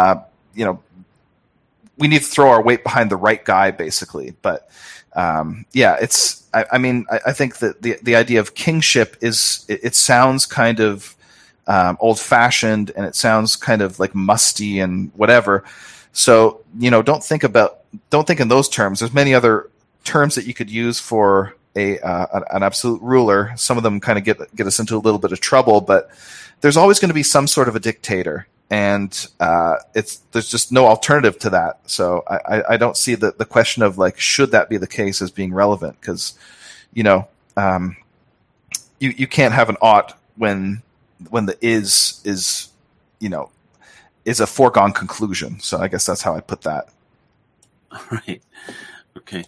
we need to throw our weight behind the right guy, basically. But it's. I think that the idea of kingship it sounds kind of old-fashioned, and it sounds kind of musty and whatever. So don't think in those terms. There's many other terms that you could use for an absolute ruler. Some of them kind of get us into a little bit of trouble, but there's always going to be some sort of a dictator, and there's just no alternative to that. So I don't see the question of should that be the case as being relevant, because you can't have an ought when the is a foregone conclusion. So I guess that's how I put that. All right. Okay.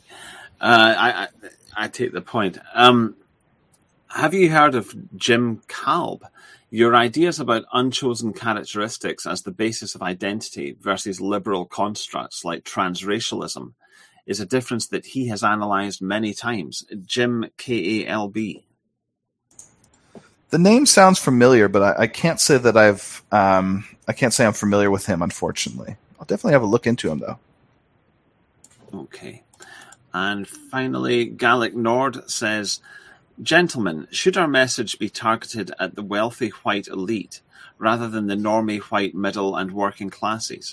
I take the point. Have you heard of Jim Kalb? Your ideas about unchosen characteristics as the basis of identity versus liberal constructs like transracialism is a difference that he has analyzed many times. Jim Kalb. The name sounds familiar, but I can't say that I can't say I'm familiar with him, unfortunately. I'll definitely have a look into him, though. Okay. And finally, Gallic Nord says, Gentlemen, should our message be targeted at the wealthy white elite rather than the normie white middle and working classes?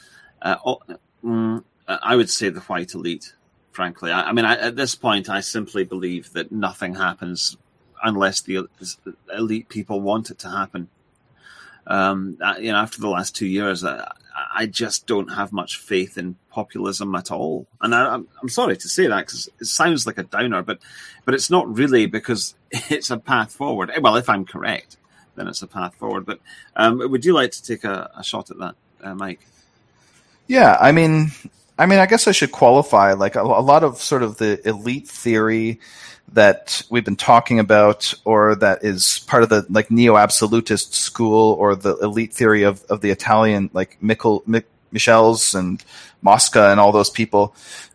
I would say the white elite, frankly. I mean, at this point, I simply believe that nothing happens unless the elite people want it to happen. After the last 2 years, I just don't have much faith in populism at all. And I'm sorry to say that, because it sounds like a downer, but it's not really, because it's a path forward. Well, if I'm correct, then it's a path forward. But would you like to take a shot at that, Mike? Yeah, I mean, I guess I should qualify. A lot of sort of the elite theory that we've been talking about, or that is part of the neo-absolutist school, or the elite theory of the Italian Michel's and Mosca and all those people.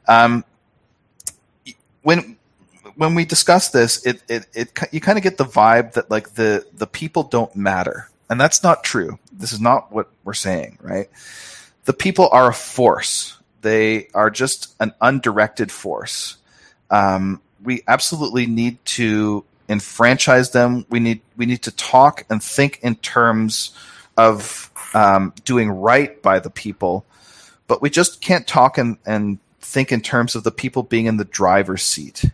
When we discuss this, you kind of get the vibe that like the people don't matter, and that's not true. This is not what we're saying, right? The people are a force. They are just an undirected force. We absolutely need to enfranchise them. We need to talk and think in terms of doing right by the people, but we just can't talk and think in terms of the people being in the driver's seat.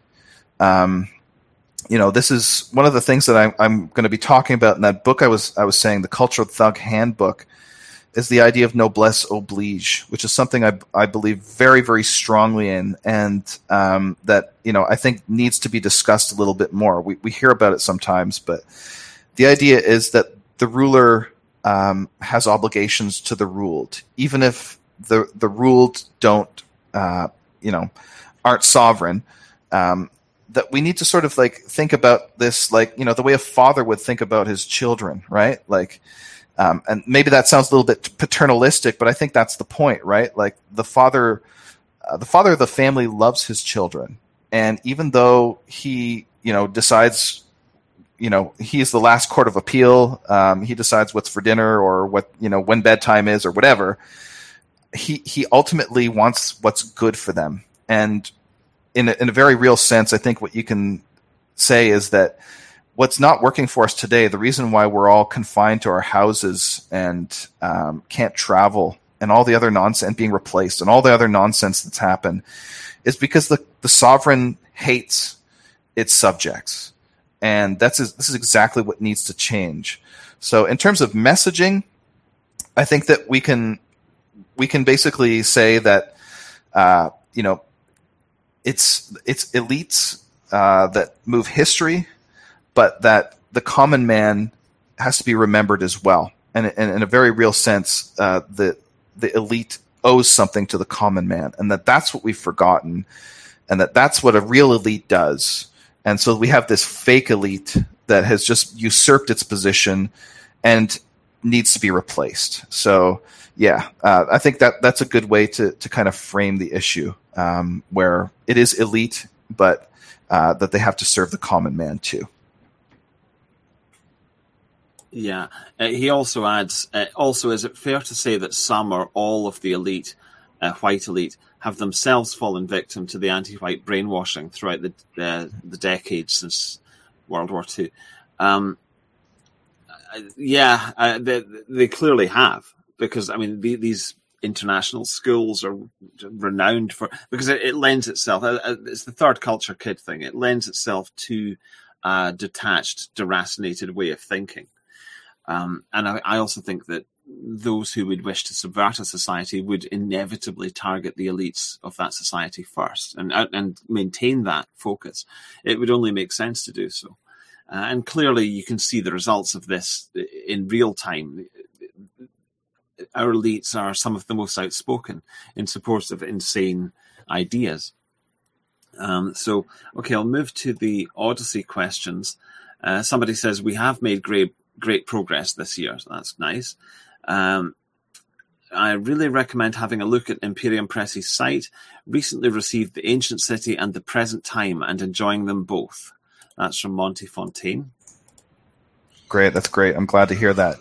This is one of the things that I'm going to be talking about in that book I was saying, the Cultural Thug Handbook, is the idea of noblesse oblige, which is something I believe very, very strongly in, and that I think needs to be discussed a little bit more. We hear about it sometimes, but the idea is that the ruler has obligations to the ruled, even if the ruled don't aren't sovereign. That we need to sort of like think about this, like the way a father would think about his children, right? Like. And maybe that sounds a little bit paternalistic, but I think that's the point, right? Like the father of the family loves his children. And even though he, decides, he's the last court of appeal, he decides what's for dinner or what, when bedtime is or whatever, he ultimately wants what's good for them. And in a very real sense, I think what you can say is that what's not working for us today, the reason why we're all confined to our houses and can't travel and all the other nonsense, and being replaced and all the other nonsense that's happened, is because the sovereign hates its subjects. And this is exactly what needs to change. So in terms of messaging, I think that we can basically say that it's elites that move history, but that the common man has to be remembered as well. And in a very real sense, the elite owes something to the common man, and that's what we've forgotten, and that's what a real elite does. And so we have this fake elite that has just usurped its position and needs to be replaced. So, yeah, I think that's a good way to kind of frame the issue, where it is elite, but that they have to serve the common man too. Yeah. He also adds, also, is it fair to say that some or all of the elite, white elite, have themselves fallen victim to the anti-white brainwashing throughout the decades since World War II? They clearly have, because, I mean, these international schools are renowned for, because it lends itself, it's the third culture kid thing, it lends itself to a detached, deracinated way of thinking. And I also think that those who would wish to subvert a society would inevitably target the elites of that society first and maintain that focus. It would only make sense to do so. And clearly you can see the results of this in real time. Our elites are some of the most outspoken in support of insane ideas. Okay, I'll move to the Odyssey questions. Somebody says, we have made great progress this year. So that's nice. I really recommend having a look at Imperium Press's site. Recently received The Ancient City and The Present Time and enjoying them both. That's from Monty Fontaine. Great. That's great. I'm glad to hear that.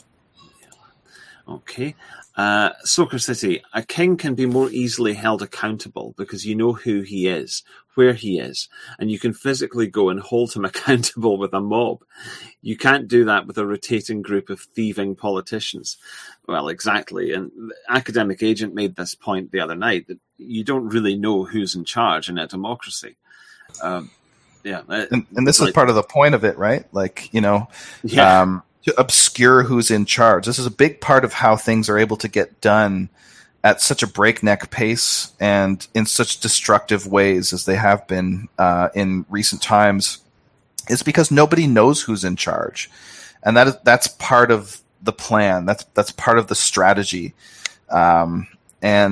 Okay. Soaker City. A king can be more easily held accountable because you know who he is, where he is, and you can physically go and hold him accountable with a mob. You can't do that with a rotating group of thieving politicians. Well, exactly. And the Academic Agent made this point the other night, that you don't really know who's in charge in a democracy. And this is part of the point of it, right? Like, to obscure who's in charge. This is a big part of how things are able to get done at such a breakneck pace and in such destructive ways as they have been in recent times, is because nobody knows who's in charge. And that's part of the plan. That's part of the strategy. And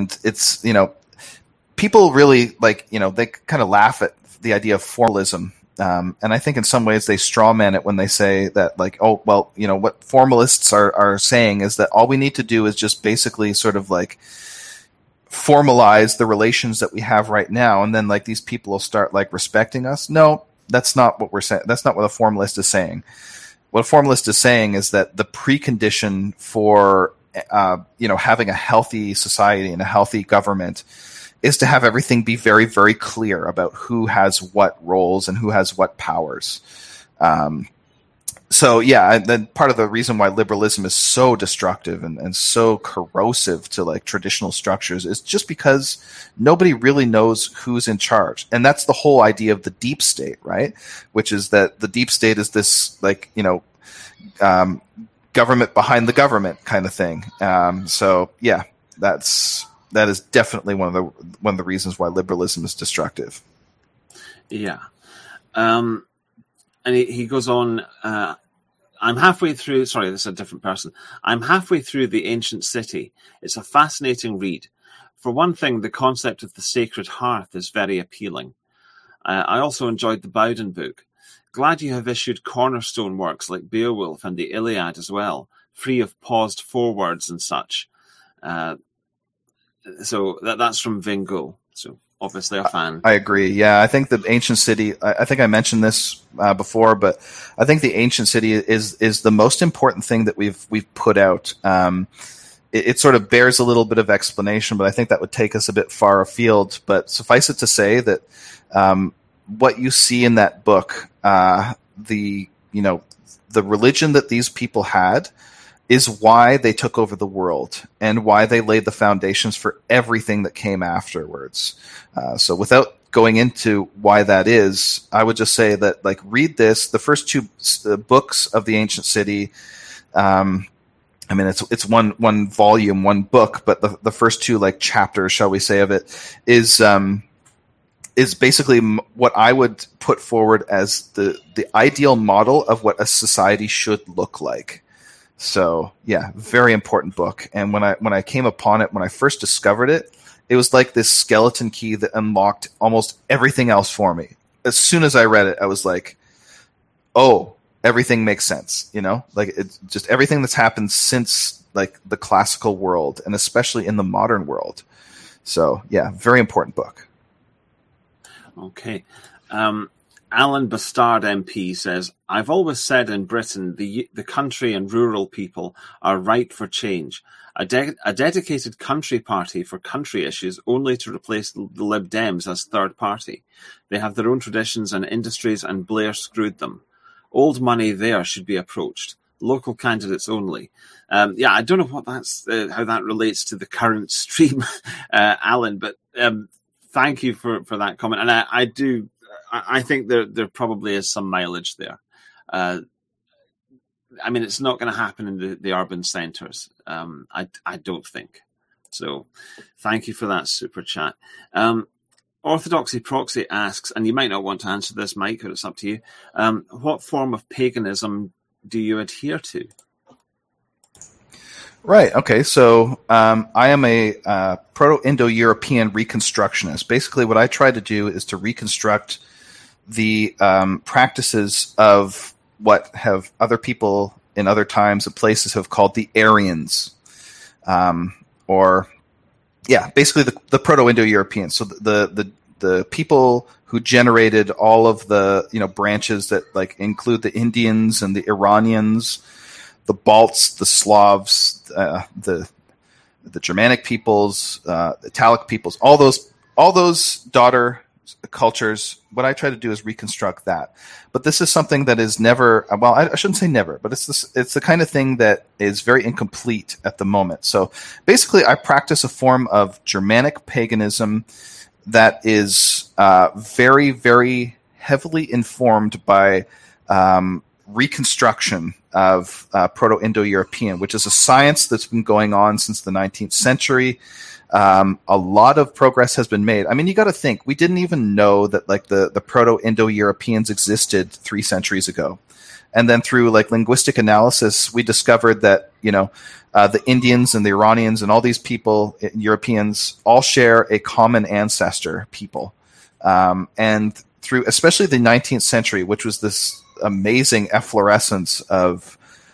it's, people really they kind of laugh at the idea of formalism And I think in some ways they strawman it when they say that, like, oh, well, what formalists are saying is that all we need to do is just basically sort of like formalize the relations that we have right now, and then like these people will start like respecting us. No, that's not what we're saying. That's not what a formalist is saying. What a formalist is saying is that the precondition for having a healthy society and a healthy government is to have everything be very, very clear about who has what roles and who has what powers. So yeah, and then part of the reason why liberalism is so destructive and so corrosive to like traditional structures is just because nobody really knows who's in charge. And that's the whole idea of the deep state, right? Which is that the deep state is this like, government behind the government kind of thing. So yeah, that is definitely one of the reasons why liberalism is destructive. Yeah. And he goes on, I'm halfway through, sorry, this is a different person. I'm halfway through The Ancient City. It's a fascinating read. For one thing, the concept of the Sacred Hearth is very appealing. I also enjoyed the Bowden book. Glad you have issued cornerstone works like Beowulf and the Iliad as well, free of paused forewords and such. So that's from Vingul. So obviously a fan. I agree. Yeah, I think the Ancient City, I think I mentioned this before, but I think the Ancient City is the most important thing that we've put out. It sort of bears a little bit of explanation, but I think that would take us a bit far afield. But suffice it to say that what you see in that book, the religion that these people had is why they took over the world and why they laid the foundations for everything that came afterwards. So without going into why that is, I would just say that, like, read this. The first two books of the Ancient City, it's one volume, one book, but the first two like chapters, shall we say, of it is basically what I would put forward as the ideal model of what a society should look like. So yeah, very important book. And when I came upon it, when I first discovered it, it was like this skeleton key that unlocked almost everything else for me. As soon as I read it, I was like, oh, everything makes sense. Like it's just everything that's happened since like the classical world and especially in the modern world. So yeah, very important book. Okay. Alan Bastard MP says, I've always said in Britain the country and rural people are ripe for change. A dedicated country party for country issues only to replace the Lib Dems as third party. They have their own traditions and industries and Blair screwed them. Old money there should be approached. Local candidates only. I don't know what that's how that relates to the current stream, Alan, but thank you for that comment. And I think there probably is some mileage there. It's not going to happen in the urban centres. I don't think. So thank you for that super chat. Orthodoxy Proxy asks, and you might not want to answer this, Mike, but it's up to you. What form of paganism do you adhere to? Right. Okay. So I am a Proto-Indo-European reconstructionist. Basically, what I try to do is to reconstruct the practices of what have other people in other times and places have called the Aryans, basically the Proto-Indo-Europeans. So the people who generated all of the branches that like include the Indians and the Iranians, the Balts, the Slavs, the Germanic peoples, the Italic peoples, all those daughter cultures. What I try to do is reconstruct that. But this is something that is never, well, I shouldn't say never, but it's the kind of thing that is very incomplete at the moment. So basically I practice a form of Germanic paganism that is very, very heavily informed by reconstruction of Proto-Indo-European, which is a science that's been going on since the 19th century. A lot of progress has been made. I mean, you got to think, we didn't even know that like the Proto-Indo-Europeans existed 3 centuries ago. And then through like linguistic analysis, we discovered that, the Indians and the Iranians and all these people, Europeans, all share a common ancestor people. And through especially the 19th century, which was this amazing efflorescence of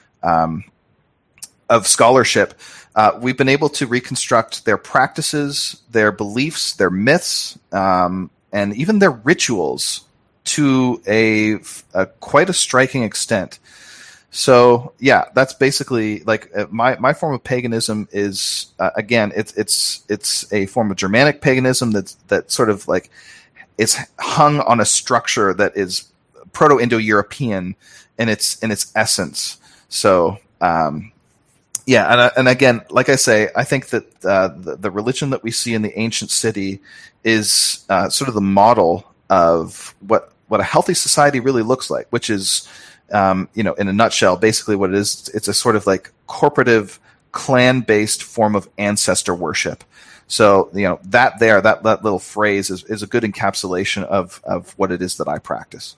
scholarship, we've been able to reconstruct their practices, their beliefs, their myths, and even their rituals to a quite a striking extent. So yeah, that's basically like my form of paganism is again it's a form of Germanic paganism that sort of like it's hung on a structure that is Proto-Indo-European in its essence. So yeah, and again, like I say, I think that the religion that we see in the ancient city is sort of the model of what a healthy society really looks like, which is, in a nutshell, basically what it is. It's a sort of like corporative, clan-based form of ancestor worship. So, that little phrase is a good encapsulation of what it is that I practice.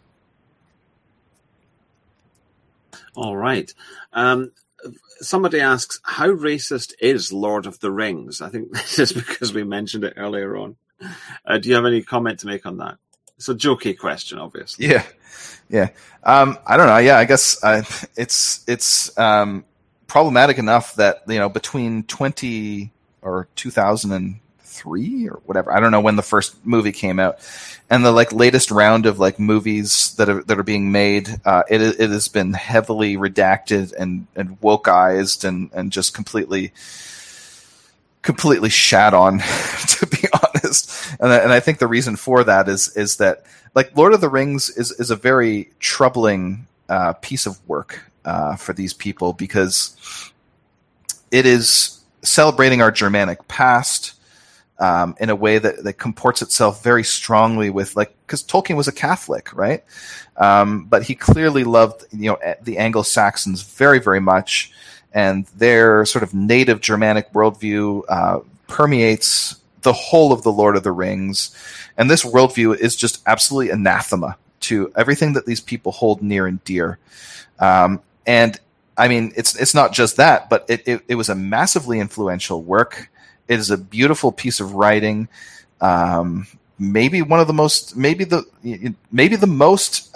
All right. Somebody asks, how racist is Lord of the Rings? I think this is because we mentioned it earlier on. Do you have any comment to make on that? It's a jokey question, obviously. Yeah. I don't know. Yeah, I guess it's problematic enough that, between 2003 or whatever, I don't know when the first movie came out, and the latest round of movies that are being made, it has been heavily redacted and wokeized and just completely shat on, to be honest. And I think the reason for that is that Lord of the Rings is a very troubling piece of work for these people, because it is celebrating our Germanic past in a way that comports itself very strongly with, because Tolkien was a Catholic, right? But he clearly loved, the Anglo-Saxons very, very much, and their sort of native Germanic worldview permeates the whole of the Lord of the Rings. And this worldview is just absolutely anathema to everything that these people hold near and dear. And I mean, it's not just that, but it was a massively influential work. It is a beautiful piece of writing. Maybe one of the most, maybe the most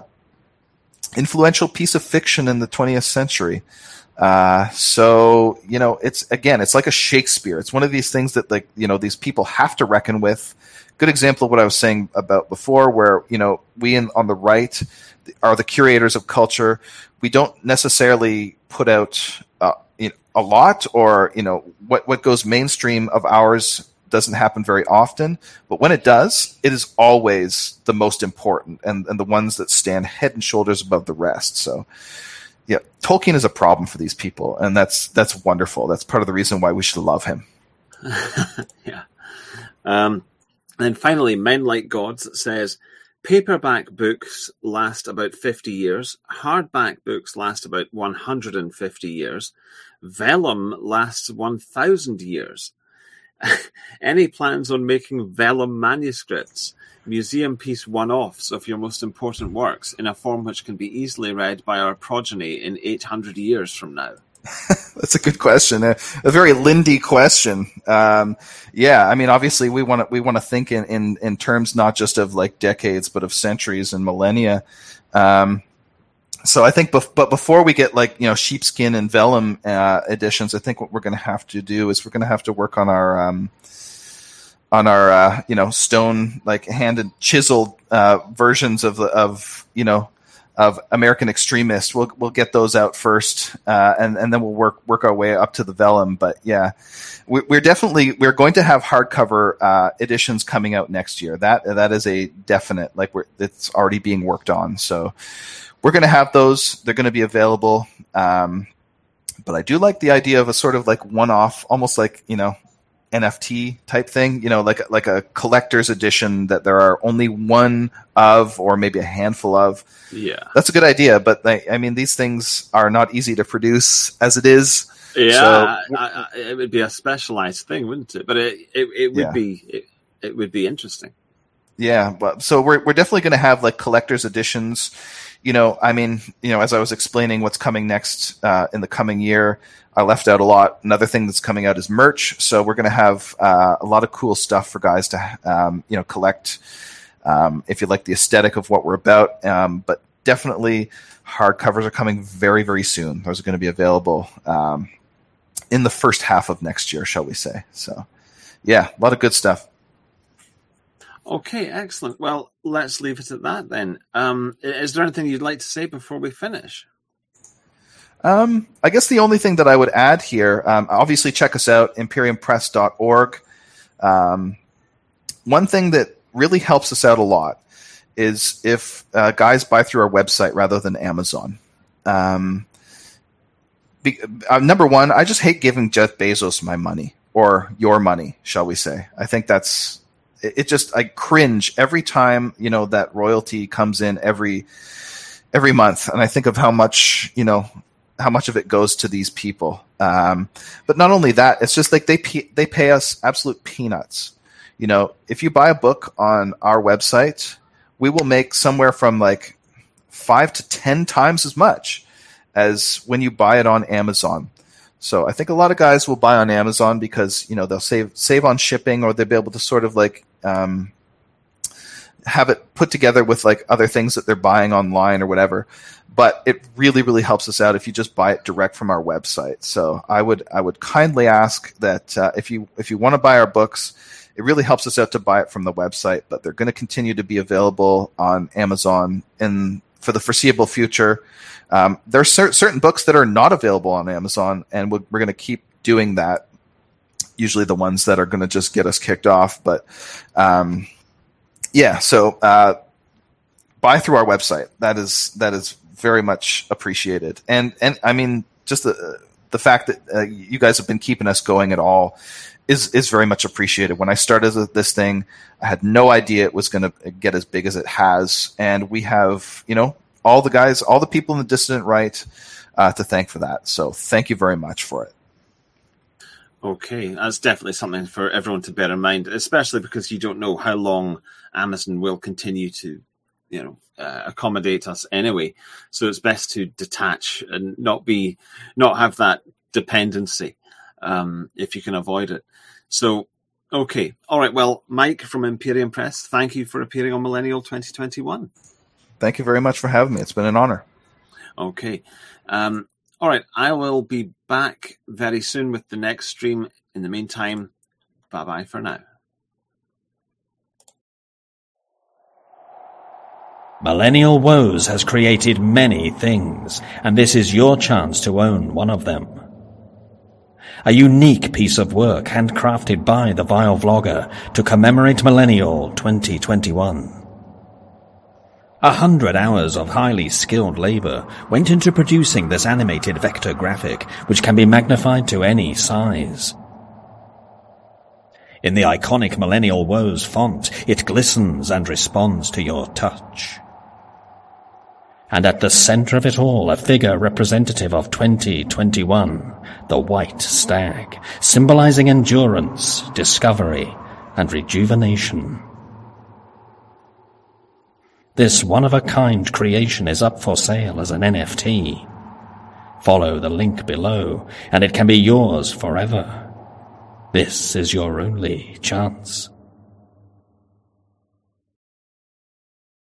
influential piece of fiction in the 20th century. So, it's like a Shakespeare. It's one of these things that these people have to reckon with. Good example of what I was saying about before, where, we on the right are the curators of culture. We don't necessarily put out, a lot, or, what goes mainstream of ours doesn't happen very often, but when it does, it is always the most important and the ones that stand head and shoulders above the rest. So, yeah, Tolkien is a problem for these people, and that's wonderful. That's part of the reason why we should love him. Yeah. And finally, Men Like Gods says, paperback books last about 50 years, hardback books last about 150 years, vellum lasts 1,000 years. Any plans on making vellum manuscripts, museum piece one-offs of your most important works in a form which can be easily read by our progeny in 800 years from now? That's a good question. A very Lindy question. Yeah, I mean, obviously we want to think in terms not just of decades, but of centuries and millennia. So I think, but before we get sheepskin and vellum editions, I think what we're going to have to do is we're going to have to work on our stone hand and chiseled versions of American Extremist. We'll get those out first, and then we'll work our way up to the vellum. But yeah, we're going to have hardcover editions coming out next year. That is a definite. It's already being worked on. So we're going to have those. They're going to be available. But I do like the idea of a sort of one-off, almost NFT type thing, like a collector's edition that there are only one of, or maybe a handful of. Yeah, that's a good idea. But these things are not easy to produce as it is. Yeah, so, it would be a specialized thing, wouldn't it? But it would be interesting. Yeah, but so we're definitely going to have collector's editions. As I was explaining what's coming next in the coming year, I left out a lot. Another thing that's coming out is merch. So we're going to have a lot of cool stuff for guys to collect. if you like the aesthetic of what we're about. But definitely hardcovers are coming very, very soon. Those are going to be available in the first half of next year, shall we say. So, yeah, a lot of good stuff. Okay, excellent. Well, let's leave it at that then. Is there anything you'd like to say before we finish? I guess the only thing that I would add here, obviously check us out, imperiumpress.org. One thing that really helps us out a lot is if guys buy through our website rather than Amazon. Number one, I just hate giving Jeff Bezos my money, or your money, shall we say. I think that's I cringe every time, that royalty comes in every month. And I think of how much of it goes to these people. But not only that, it's just like they pay us absolute peanuts. If you buy a book on our website, we will make somewhere from like 5 to 10 times as much as when you buy it on Amazon. So I think a lot of guys will buy on Amazon because, they'll save on shipping, or they'll be able to sort of like have it put together with like other things that they're buying online or whatever. But it really, really helps us out if you just buy it direct from our website. So I would kindly ask that if you want to buy our books, it really helps us out to buy it from the website. But they're going to continue to be available on Amazon for the foreseeable future. There are certain books that are not available on Amazon, and we're going to keep doing that. Usually the ones that are going to just get us kicked off. But so buy through our website. That is very much appreciated. And I mean, just the fact that you guys have been keeping us going at all is very much appreciated. When I started this thing, I had no idea it was going to get as big as it has. And we have, all the people in the Dissident Right to thank for that. So thank you very much for it. Okay, that's definitely something for everyone to bear in mind, especially because you don't know how long Amazon will continue to, accommodate us anyway. So it's best to detach and not have that dependency if you can avoid it. So, okay, all right. Well, Mike from Imperium Press, thank you for appearing on Millennial 2021. Thank you very much for having me. It's been an honor. Okay. All right, I will be back very soon with the next stream. In the meantime, bye-bye for now. Millennial Woes has created many things, and this is your chance to own one of them. A unique piece of work handcrafted by the Vile Vlogger to commemorate Millennial 2021. 100 hours of highly skilled labor went into producing this animated vector graphic, which can be magnified to any size. In the iconic Millennial Woes font, it glistens and responds to your touch. And at the center of it all, a figure representative of 2021, the White Stag, symbolizing endurance, discovery, and rejuvenation. This one-of-a-kind creation is up for sale as an NFT. Follow the link below, and it can be yours forever. This is your only chance.